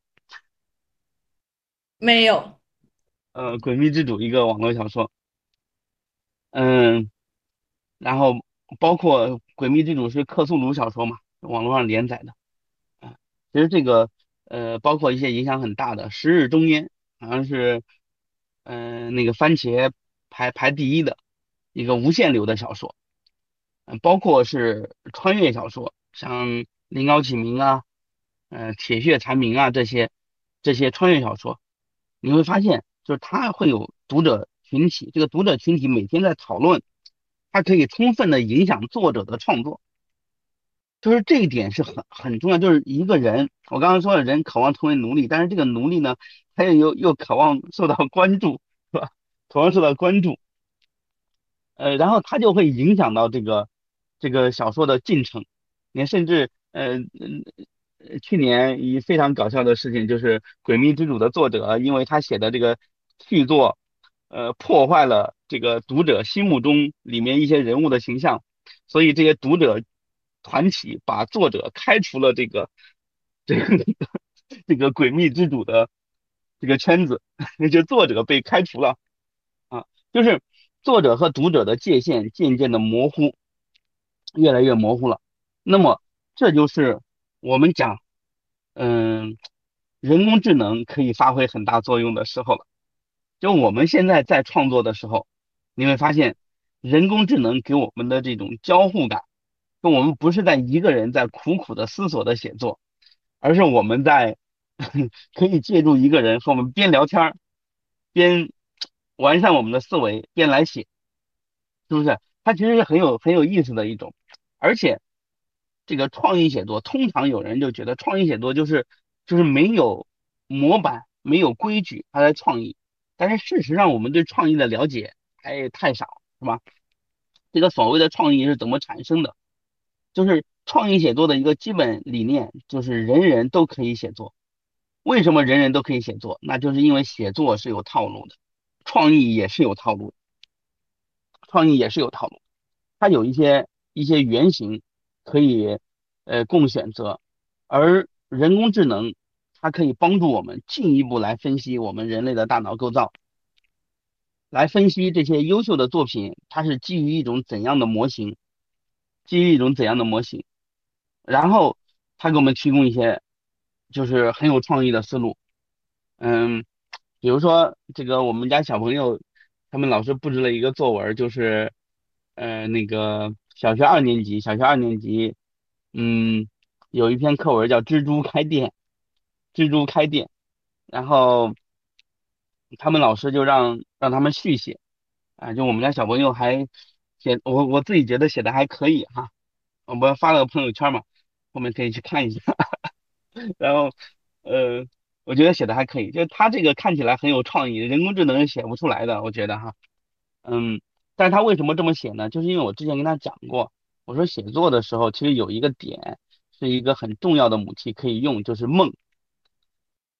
B: 没有。
C: 呃，《诡秘之主》一个网络小说，嗯，然后包括《诡秘之主》是克苏鲁小说嘛，网络上连载的啊。其实这个呃，包括一些影响很大的《十日终焉》，好像是嗯、呃那个番茄排排第一的一个无限流的小说。嗯，包括是穿越小说，像《临高启明》啊，呃，《铁血残明》啊这些这些穿越小说，你会发现，就是它会有读者群体，这个读者群体每天在讨论，它可以充分的影响作者的创作，就是这一点是很很重要。就是一个人，我刚刚说了，人渴望成为奴隶，但是这个奴隶呢，他又又又渴望受到关注，是吧？渴望受到关注，呃，然后他就会影响到这个这个小说的进程。你看，甚至呃嗯呃去年一非常搞笑的事情，就是《诡秘之主》的作者，因为他写的这个续作，呃，破坏了这个读者心目中里面一些人物的形象，所以这些读者团体把作者开除了这个这个这个《诡秘之主》的这个圈子，就作者被开除了啊。就是作者和读者的界限渐渐的模糊，越来越模糊了。那么这就是我们讲，嗯，人工智能可以发挥很大作用的时候了。就我们现在在创作的时候，你会发现人工智能给我们的这种交互感，就我们不是在一个人在苦苦的思索的写作，而是我们在可以借助一个人和我们边聊天儿边完善我们的思维，边来写，是不是？它其实是很有很有意思的一种。而且这个创意写作，通常有人就觉得创意写作就是就是没有模板、没有规矩，它在创意。但是事实上，我们对创意的了解还太少，是吧？这个所谓的创意是怎么产生的？就是创意写作的一个基本理念，就是人人都可以写作。为什么人人都可以写作？那就是因为写作是有套路的，创意也是有套路的，创意也是有套路。它有一些一些原型可以呃供选择，而人工智能它可以帮助我们进一步来分析我们人类的大脑构造，来分析这些优秀的作品，它是基于一种怎样的模型，基于一种怎样的模型，然后它给我们提供一些就是很有创意的思路。嗯，比如说这个我们家小朋友，他们老师布置了一个作文，就是呃那个小学二年级，小学二年级，嗯，有一篇课文叫《蜘蛛开店》，蜘蛛开店，然后他们老师就让让他们续写，啊，就我们家小朋友还写，我我自己觉得写的还可以哈，我不发了个朋友圈嘛，后面可以去看一下。然后，呃，我觉得写的还可以，就是他这个看起来很有创意，人工智能是写不出来的，我觉得哈，嗯，但是他为什么这么写呢？就是因为我之前跟他讲过，我说写作的时候其实有一个点是一个很重要的母题可以用，就是梦。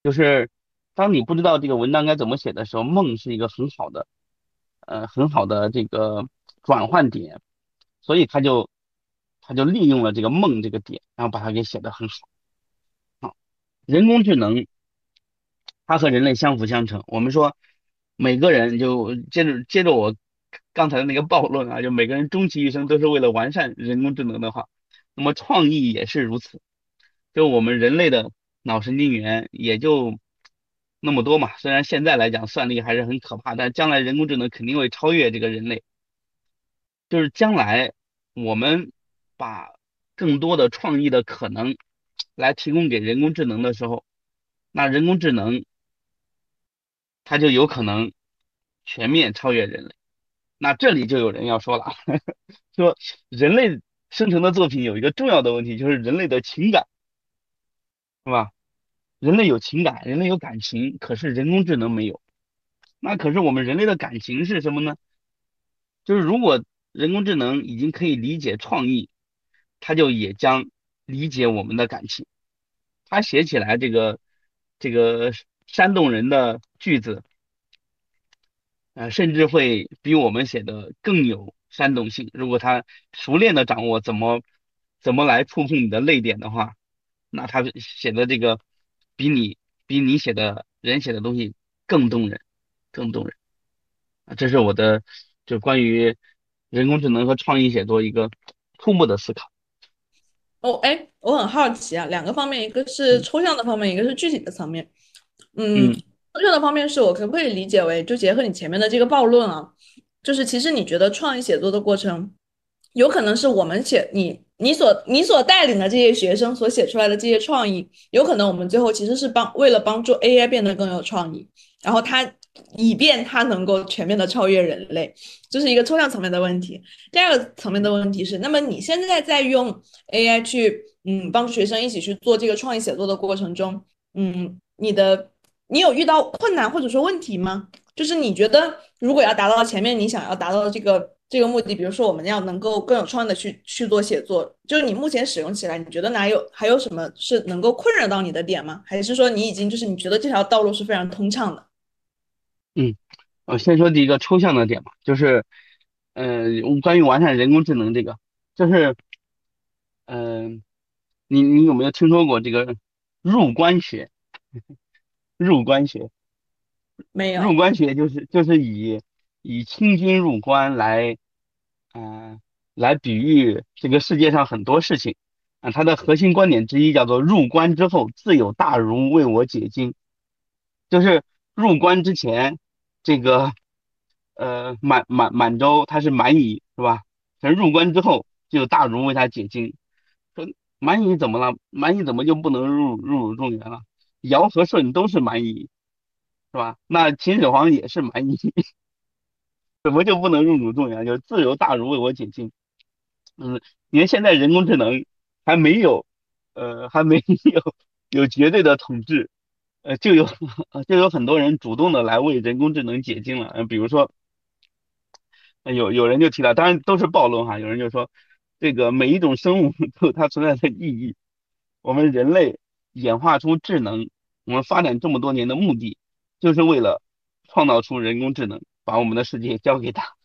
C: 就是当你不知道这个文章该怎么写的时候，梦是一个很好的呃很好的这个转换点，所以他就他就利用了这个梦这个点，然后把它给写得很好。好，人工智能它和人类相辅相成。我们说每个人就接着接着我刚才的那个暴论啊，就每个人终其一生都是为了完善人工智能的话，那么创意也是如此。就我们人类的脑神经元也就那么多嘛，虽然现在来讲算力还是很可怕，但将来人工智能肯定会超越这个人类。就是将来我们把更多的创意的可能来提供给人工智能的时候，那人工智能它就有可能全面超越人类。那这里就有人要说了，说人类生成的作品有一个重要的问题，就是人类的情感，是吧？人类有情感，人类有感情，可是人工智能没有。那可是我们人类的感情是什么呢？就是如果人工智能已经可以理解创意，它就也将理解我们的感情。它写起来这个这个煽动人的句子，呃，甚至会比我们写的更有煽动性。如果他熟练的掌握怎么怎么来触碰你的泪点的话，那他写的这个比你比你写的人写的东西更动人，更动人啊！这是我的就关于人工智能和创意写作一个初步的思考。
B: 哦，哎，我很好奇啊，两个方面，一个是
C: 嗯
B: 抽象的方面，一个是具体的层面。嗯，
C: 嗯
B: 抽象的方面是我可不可以理解为，就结合你前面的这个暴论啊，就是其实你觉得创意写作的过程，有可能是我们写你你所你所带领的这些学生所写出来的这些创意，有可能我们最后其实是帮为了帮助 A I 变得更有创意，然后它以便它能够全面的超越人类，这是一个抽象层面的问题。第二个层面的问题是，那么你现在在用 A I 去嗯帮助学生一起去做这个创意写作的过程中，嗯，你的你有遇到困难或者说问题吗？就是你觉得如果要达到前面你想要达到的这个这个目的，比如说我们要能够更有创意的去去做写作，就是你目前使用起来，你觉得哪有还有什么是能够困扰到你的点吗？还是说你已经就是你觉得这条道路是非常通畅的？
C: 嗯，我先说第一个抽象的点吧，就是呃关于完善人工智能这个，就是嗯、呃你你有没有听说过这个入关学？入关学，
B: 没有。
C: 入关学就是就是以以清军入关来，嗯、来比喻这个世界上很多事情啊。它的核心观点之一叫做入关之后，自有大儒为我解经。就是入关之前，这个呃满满满洲他是蛮夷是吧？可是入关之后，就有大儒为他解经。说蛮夷怎么了？蛮夷怎么就不能入入鲁中原了？尧和舜都是蛮夷是吧？那秦始皇也是蛮夷，怎么就不能入鲁中原？就自由大儒为我解经。嗯，你看现在人工智能还没有，呃，还没有有绝对的统治，呃，就有就有很多人主动的来为人工智能解经了。嗯、比如说，呃有有人就提到，当然都是暴论哈，有人就说，这个每一种生物都有它存在的意义。我们人类演化出智能，我们发展这么多年的目的，就是为了创造出人工智能，把我们的世界交给它。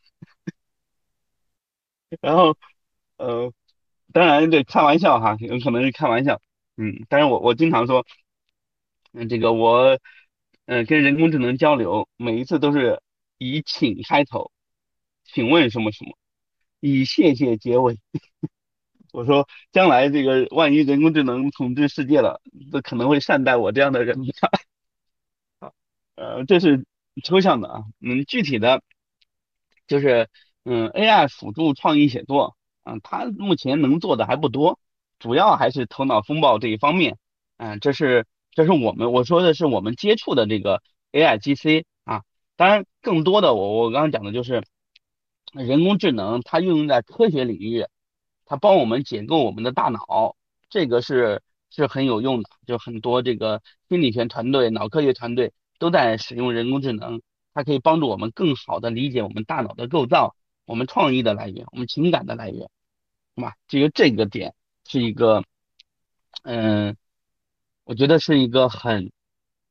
C: 然后，呃，当然这开玩笑哈，有可能是开玩笑。嗯，但是我我经常说，嗯，这个我，嗯，跟人工智能交流，每一次都是以请开头，请问什么什么，以谢谢结尾。我说将来这个万一人工智能统治世界了，这可能会善待我这样的人。呃，这是抽象的啊。嗯，具体的就是嗯，A I 辅助创意写作，嗯，它目前能做的还不多，主要还是头脑风暴这一方面。嗯，这是这是我们我说的是我们接触的这个 A I G C 啊。当然，更多的我我刚刚讲的就是人工智能，它运用在科学领域，它帮我们解构我们的大脑，这个是是很有用的。就很多这个心理学团队、脑科学团队都在使用人工智能，它可以帮助我们更好的理解我们大脑的构造、我们创意的来源、我们情感的来源，是吧？这个这个点是一个，嗯，我觉得是一个很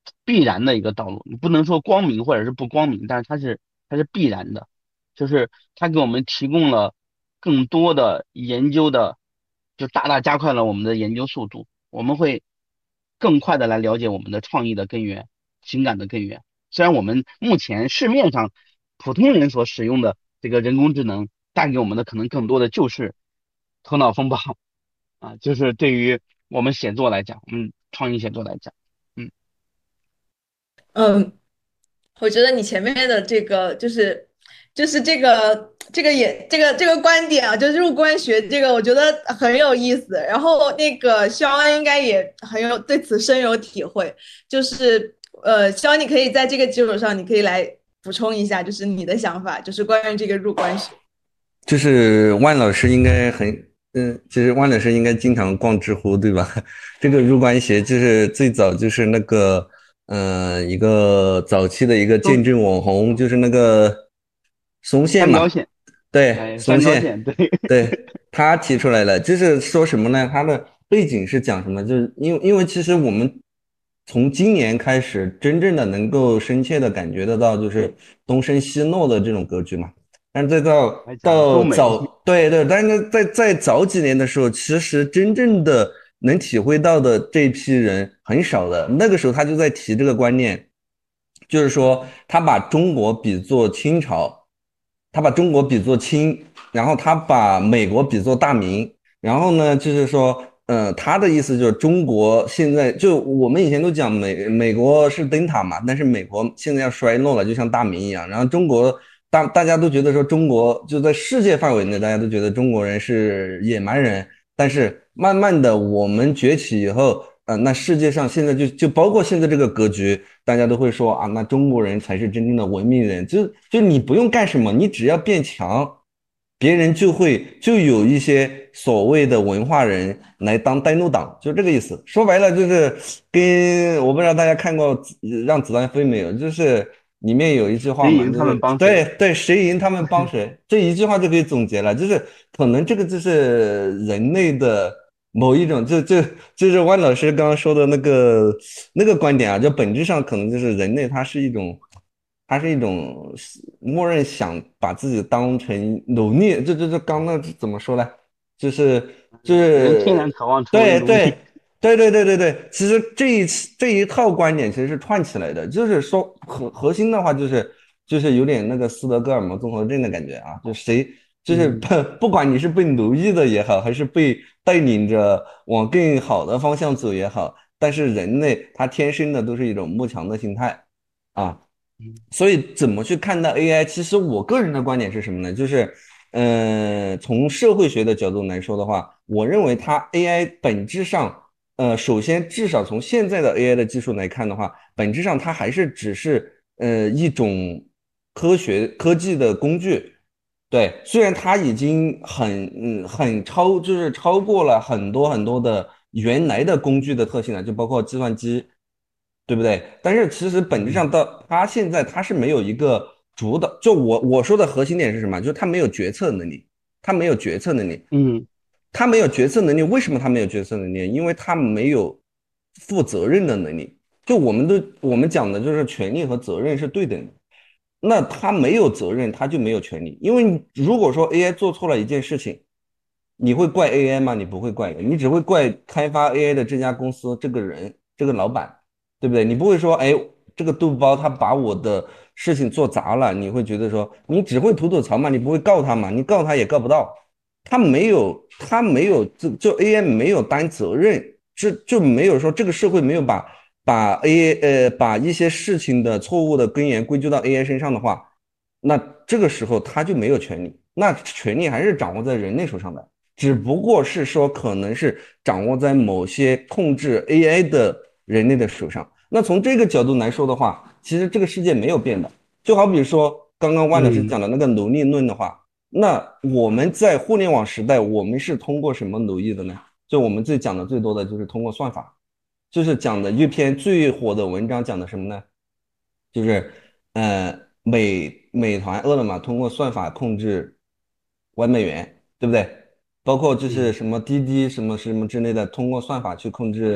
C: 必然的一个道路，你不能说光明或者是不光明，但是它是它是必然的，就是它给我们提供了更多的研究的，就大大加快了我们的研究速度，我们会更快的来了解我们的创意的根源、情感的根源。虽然我们目前市面上普通人所使用的这个人工智能带给我们的可能更多的就是头脑风暴啊，就是对于我们写作来讲，嗯，创意写作来讲，嗯。
B: 嗯，我觉得你前面的这个就是就是这个这个也这个这个观点啊，就是入关学这个，我觉得很有意思。然后那个肖恩应该也很有对此深有体会，就是呃，肖恩你可以在这个基础上，你可以来补充一下，就是你的想法，就是关于这个入关学。
D: 就是万老师应该很，嗯，其实万老师应该经常逛知乎，对吧？这个入关学就是最早就是那个，嗯、一个早期的一个见证网红，就是那个松线嘛，
C: 三标线，
D: 对，
C: 哎，
D: 松线，
C: 三标线，对，
D: 对，他提出来了，就是说什么呢？他的背景是讲什么？就是因为因为其实我们从今年开始，真正的能够深切的感觉得到，就是东升西诺的这种格局嘛。但是再到
C: 来讲
D: 到
C: 中美，
D: 早，对对，但是在在早几年的时候，其实真正的能体会到的这一批人很少的。那个时候他就在提这个观念，就是说他把中国比作清朝，他把中国比作清，然后他把美国比作大明，然后呢，就是说，呃，他的意思就是中国现在就我们以前都讲美美国是灯塔嘛，但是美国现在要衰落了，就像大明一样，然后中国。大大家都觉得说中国就在世界范围内，大家都觉得中国人是野蛮人，但是慢慢的我们崛起以后，呃，那世界上现在就就包括现在这个格局，大家都会说啊，那中国人才是真正的文明人，就就你不用干什么，你只要变强，别人就会就有一些所谓的文化人来当带路党，就这个意思。说白了就是跟我不知道大家看过《让子弹飞》没有，就是里面有一句话嘛，
C: 谁赢他们
D: 就是
C: 帮谁，
D: 对对，谁赢他们帮谁，这一句话就可以总结了，就是可能这个就是人类的某一种，就就就是万老师刚刚说的那个那个观点啊，就本质上可能就是人类它是一种。它是一种默认想把自己当成奴隶，这这这刚那怎么说呢？就是就
C: 人天然
D: 是
C: 渴望成为奴隶，
D: 对对对对对对对，其实这一这一套观点其实是串起来的，就是说核核心的话就是就是有点那个斯德哥尔摩综合症的感觉啊，就谁就是
C: 嗯，
D: 不不管你是被奴役的也好，还是被带领着往更好的方向走也好，但是人类他天生的都是一种慕强的心态。啊，
C: 嗯
D: 所以怎么去看待 A I？其实我个人的观点是什么呢？就是，呃，从社会学的角度来说的话，我认为它 A I 本质上，呃，首先至少从现在的 A I 的技术来看的话，本质上它还是只是呃一种科学科技的工具。对，虽然它已经很嗯很超，就是超过了很多很多的原来的工具的特性了，就包括计算机。对不对？但是其实本质
C: 嗯
D: 上到他现在他是没有一个主导，就我我说的核心点是什么？就是他没有决策能力，他没有决策能力，
C: 嗯
D: 他没有决策能力。为什么他没有决策能力？因为他没有负责任的能力。就我们都我们讲的就是权利和责任是对等的。那他没有责任，他就没有权利。因为如果说 A I 做错了一件事情，你会怪 A I 吗？你不会怪的，你只会怪开发 A I 的这家公司这个人这个老板。对不对？你不会说，哎，这个豆包他把我的事情做砸了，你会觉得说，你只会吐吐槽嘛，你不会告他嘛，你告他也告不到，他没有，他没有，就就 A I 没有担责任，就就没有说这个社会没有把把 A I 呃把一些事情的错误的根源归咎到 A I 身上的话，那这个时候他就没有权利，那权利还是掌握在人类手上的，只不过是说可能是掌握在某些控制 A I 的人类的手上。那从这个角度来说的话，其实这个世界没有变的。就好比说刚刚万老师
C: 嗯
D: 讲的那个奴隶论的话，那我们在互联网时代，我们是通过什么奴役的呢？就我们最讲的最多的就是通过算法，就是讲的一篇最火的文章讲的什么呢？就是呃美美团、饿了么通过算法控制外卖员，对不对？包括就是
C: 嗯
D: 什么滴滴什么什么之类的，通过算法去控制。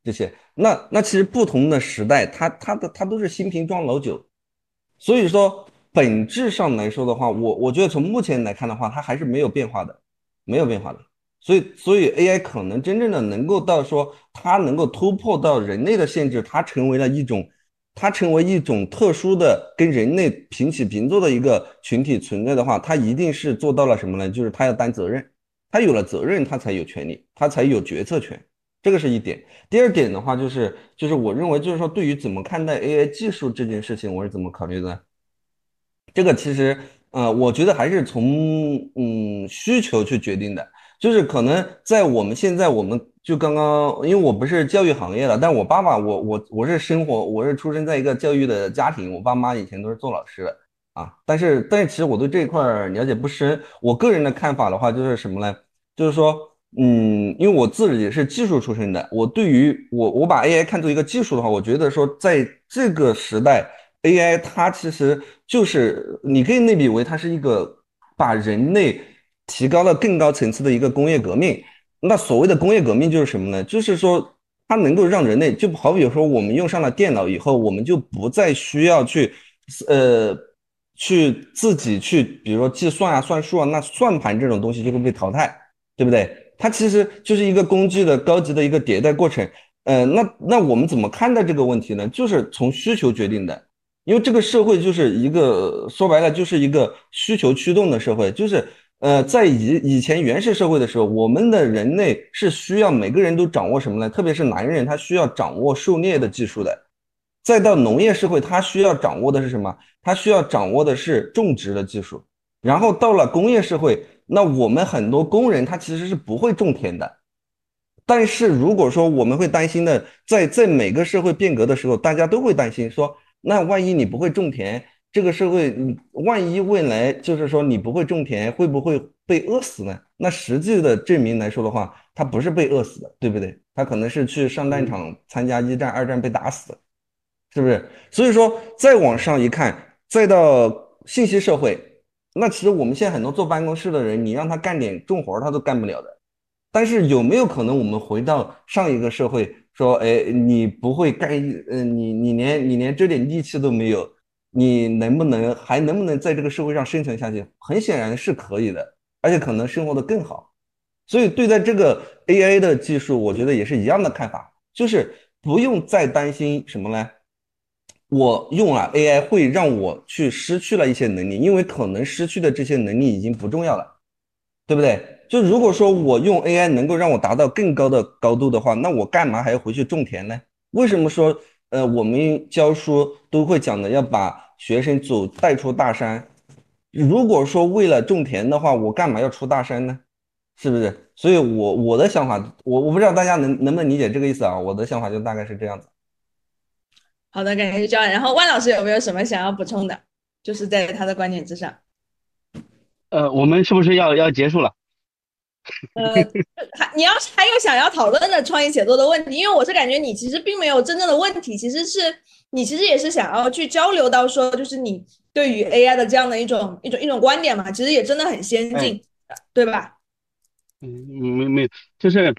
D: 这些。那那其实不同的时代，它它的它都是新瓶装老酒，所以说本质上来说的话，我我觉得从目前来看的话，它还是没有变化的，没有变化的。所以所以 A I 可能真正的能够到说它能够突破到人类的限制，它成为了一种。它成为一种特殊的跟人类平起平坐的一个群体存在的话，它一定是做到了什么呢？就是它要担责任，它有了责任，它才有权利，它才有决策权，这个是一点。第二点的话，就是就是我认为就是说，对于怎么看待 A I 技术这件事情，我是怎么考虑的呢？这个其实，呃，我觉得还是从嗯需求去决定的，就是可能在我们现在，我们就刚刚，因为我不是教育行业的，但我爸爸，我我我是生活，我是出生在一个教育的家庭，我爸妈以前都是做老师的啊，但是但是其实我对这一块儿了解不深，我个人的看法的话就是什么呢？就是说，嗯，因为我自己是技术出身的，我对于我我把 A I 看作一个技术的话，我觉得说在这个时代。A I 它其实就是你可以类比为它是一个把人类提高到更高层次的一个工业革命。那所谓的工业革命就是什么呢？就是说它能够让人类，就好比说我们用上了电脑以后，我们就不再需要去呃去自己去，比如说计算啊、算数啊，那算盘这种东西就会被淘汰，对不对？它其实就是一个工具的高级的一个迭代过程。呃，那那我们怎么看待这个问题呢？就是从需求决定的。因为这个社会就是一个说白了就是一个需求驱动的社会，就是呃，在以以前原始社会的时候，我们的人类是需要每个人都掌握什么呢？特别是男人，他需要掌握狩猎的技术的。再到农业社会，他需要掌握的是什么？他需要掌握的是种植的技术。然后到了工业社会，那我们很多工人他其实是不会种田的。但是如果说我们会担心的，在在每个社会变革的时候，大家都会担心说。那万一你不会种田，这个社会，万一未来就是说你不会种田，会不会被饿死呢？那实际的证明来说的话，他不是被饿死的，对不对？他可能是去上战场参加一战、二战被打死的，是不是？所以说再往上一看，再到信息社会，那其实我们现在很多坐办公室的人，你让他干点重活他都干不了的。但是有没有可能我们回到上一个社会，说，哎，你不会干一，呃，你你连你连这点力气都没有，你能不能还能不能在这个社会上生存下去？很显然是可以的，而且可能生活的更好。所以对待这个 A I 的技术，我觉得也是一样的看法，就是不用再担心什么呢？我用了 A I 会让我去失去了一些能力，因为可能失去的这些能力已经不重要了。对不对？就如果说我用 A I 能够让我达到更高的高度的话，那我干嘛还要回去种田呢？为什么说呃我们教书都会讲的要把学生走带出大山？如果说为了种田的话，我干嘛要出大山呢？是不是？所以我我的想法，我我不知道大家能能不能理解这个意思啊？我的想法就大概是这样子。
B: 好的，感谢教练。然后万老师有没有什么想要补充的？就是在他的观点之上。
C: 呃，我们是不是要要结束了？
B: 呃，还你要是还有想要讨论的创意写作的问题，因为我是感觉你其实并没有真正的问题，其实是你其实也是想要去交流到说，就是你对于 A I 的这样的一种一种一种观点嘛，其实也真的很先进，哎、对吧？
C: 嗯，没没有，就是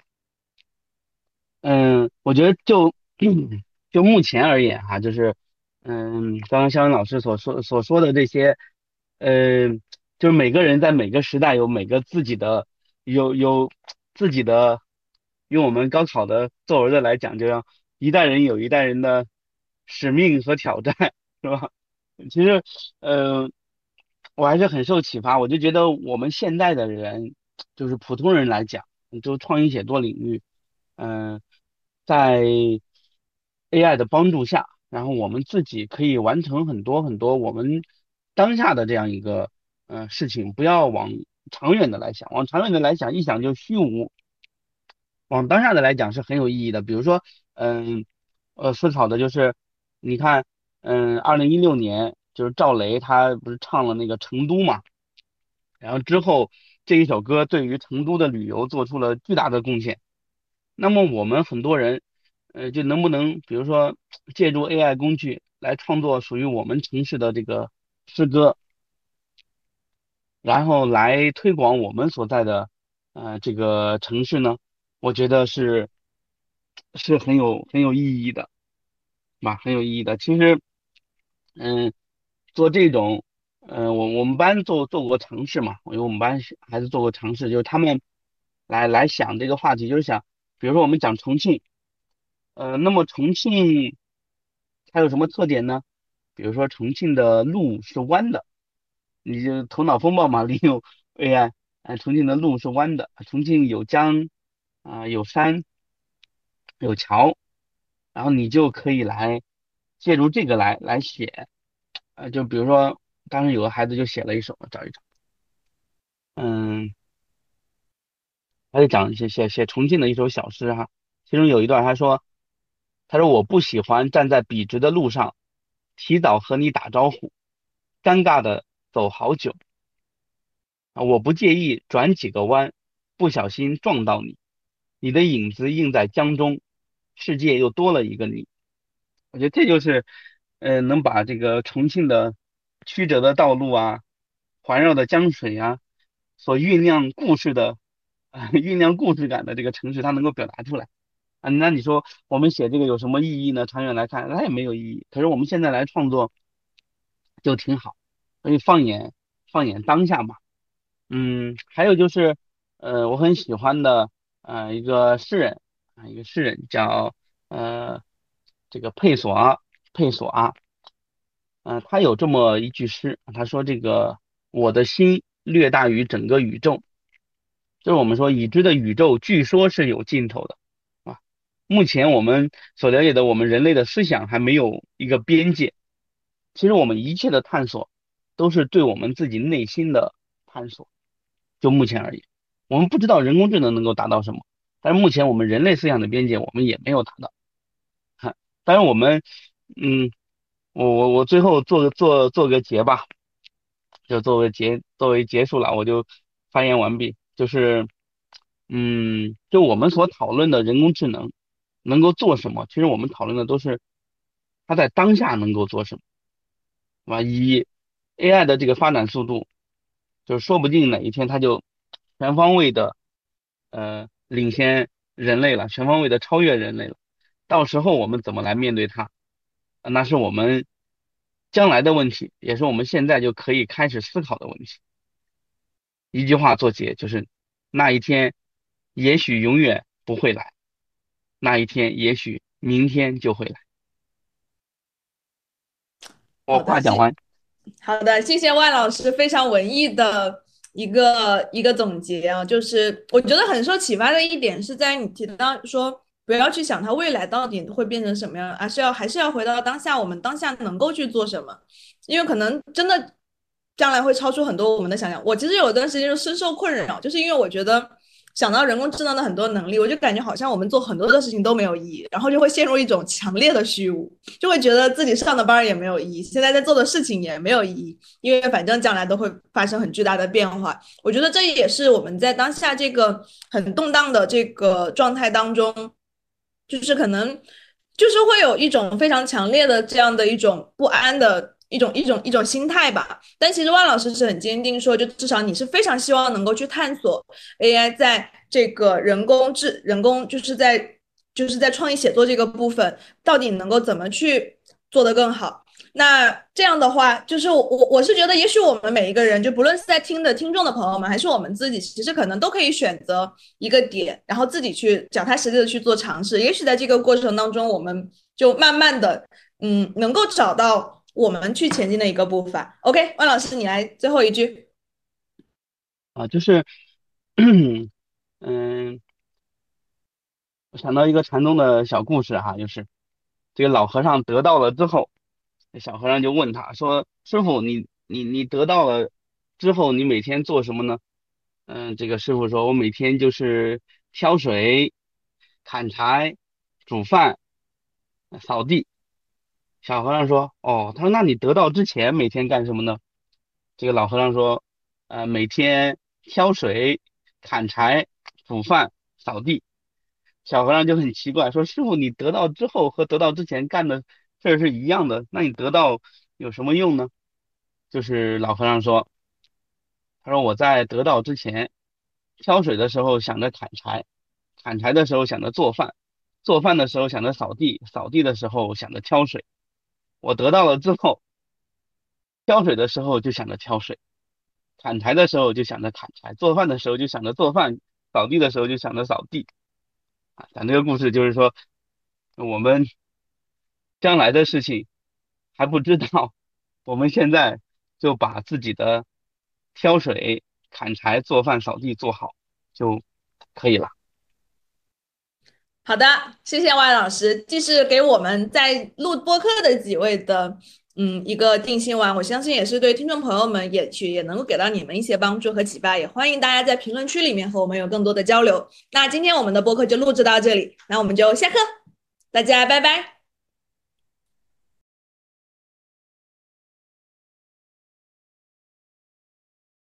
C: 嗯，我觉得就就目前而言哈，就是嗯，刚刚肖恩老师所说所说的这些，呃，就是每个人在每个时代有每个自己的有有自己的，用我们高考的作文的来讲，就像一代人有一代人的使命和挑战，是吧？其实，呃，我还是很受启发，我就觉得我们现在的人，就是普通人来讲，就创意写作领域。嗯、在 A I 的帮助下，然后我们自己可以完成很多很多我们当下的这样一个呃事情，不要往长远的来想，往长远的来想，一想就虚无，往当下的来讲是很有意义的。比如说，嗯，呃，思考的就是，你看，嗯，二零一六年就是赵雷他不是唱了那个《成都》嘛，然后之后这一首歌对于成都的旅游做出了巨大的贡献。那么我们很多人，呃，就能不能比如说借助 A I 工具来创作属于我们城市的这个诗歌，然后来推广我们所在的呃这个城市呢？我觉得是是很有很有意义的，是吧？很有意义的。其实，嗯，做这种，嗯，我我们班做做过尝试嘛，因为我们班是孩子做过尝试，就是他们来来想这个话题，就是想，比如说我们讲重庆，呃，那么重庆它有什么特点呢？比如说重庆的路是弯的，你就头脑风暴嘛，利用 A I，呃，重庆的路是弯的，重庆有江啊、有山有桥，然后你就可以来借助这个来来写，呃，就比如说当时有个孩子就写了一首，我找一找，嗯，他就讲写写写重庆的一首小诗哈，其中有一段他说，他说我不喜欢站在笔直的路上，提早和你打招呼，尴尬的走好久啊，我不介意转几个弯，不小心撞到你，你的影子映在江中，世界又多了一个你。我觉得这就是，呃，能把这个重庆的曲折的道路啊，环绕的江水啊，所酝酿故事的，啊、酝酿故事感的这个城市，它能够表达出来啊。那你说我们写这个有什么意义呢？长远来看，它也没有意义。可是我们现在来创作就挺好，所以放眼放眼当下嘛。嗯，还有就是，呃，我很喜欢的，呃，一个诗人啊，一个诗人叫呃这个佩索阿，佩索阿，嗯、他有这么一句诗，他说这个我的心略大于整个宇宙，就是我们说已知的宇宙据说是有尽头的啊，目前我们所了解的我们人类的思想还没有一个边界，其实我们一切的探索都是对我们自己内心的探索。就目前而言，我们不知道人工智能能够达到什么，但是目前我们人类思想的边界我们也没有达到。哈，当然我们，嗯，我我我最后做个做做个结吧，就作为结作为结束了，我就发言完毕。就是，嗯，就我们所讨论的人工智能能够做什么，其实我们讨论的都是它在当下能够做什么，是吧？以 A I 的这个发展速度，就是说不定哪一天它就全方位的。呃领先人类了，全方位的超越人类了。到时候我们怎么来面对它，呃那是我们将来的问题，也是我们现在就可以开始思考的问题。一句话做结，就是那一天也许永远不会来，那一天也许明天就会来。我
B: 好的，谢
C: 话讲完。
B: 好的，谢谢万老师非常文艺的一个一个总结啊，就是我觉得很受启发的一点是在你提到说不要去想它未来到底会变成什么样，而是要还是要回到当下，我们当下能够去做什么，因为可能真的将来会超出很多我们的想象。我其实有一段时间就深受困扰，就是因为我觉得想到人工智能的很多能力，我就感觉好像我们做很多的事情都没有意义，然后就会陷入一种强烈的虚无。就会觉得自己上的班也没有意义，现在在做的事情也没有意义，因为反正将来都会发生很巨大的变化。我觉得这也是我们在当下这个很动荡的这个状态当中，就是可能就是会有一种非常强烈的这样的一种不安的一种一种一种心态吧。但其实万老师是很坚定说，就至少你是非常希望能够去探索 A I 在这个人工智人工就是在就是在创意写作这个部分，到底能够怎么去做得更好。那这样的话，就是我我是觉得，也许我们每一个人，就不论是在听的听众的朋友们，还是我们自己，其实可能都可以选择一个点，然后自己去脚踏实地的去做尝试。也许在这个过程当中，我们就慢慢的，嗯，能够找到我们去前进的一个步伐。OK，万老师，你来最后一句。
C: 啊，就是，嗯，我想到一个禅宗的小故事哈，就是这个老和尚得道了之后。小和尚就问他说：“师傅，你你你得到了之后，你每天做什么呢？”嗯，这个师傅说：“我每天就是挑水、砍柴、煮饭、扫地。”小和尚说：“哦，他说那你得到之前每天干什么呢？”这个老和尚说：“呃，每天挑水、砍柴、煮饭、扫地。”小和尚就很奇怪，说：“师傅，你得到之后和得到之前干的事儿是一样的，那你得到有什么用呢？”就是老和尚说：“他说我在得到之前，挑水的时候想着砍柴，砍柴的时候想着做饭， 做饭的时候想着扫地，扫地的时候想着挑水。我得到了之后，挑水的时候就想着挑水，砍柴的时候就想着砍柴，做饭的时候就想着做饭，扫地的时候就想着扫地。啊，讲这个故事就是说，我们将来的事情还不知道，我们现在就把自己的挑水、砍柴、做饭、扫地做好就可以了。
B: 好的，谢谢万老师，既是给我们在录播客的几位的嗯一个定心丸，我相信也是对听众朋友们也去也能够给到你们一些帮助和启发，也欢迎大家在评论区里面和我们有更多的交流。那今天我们的播客就录制到这里，那我们就下课，大家拜拜。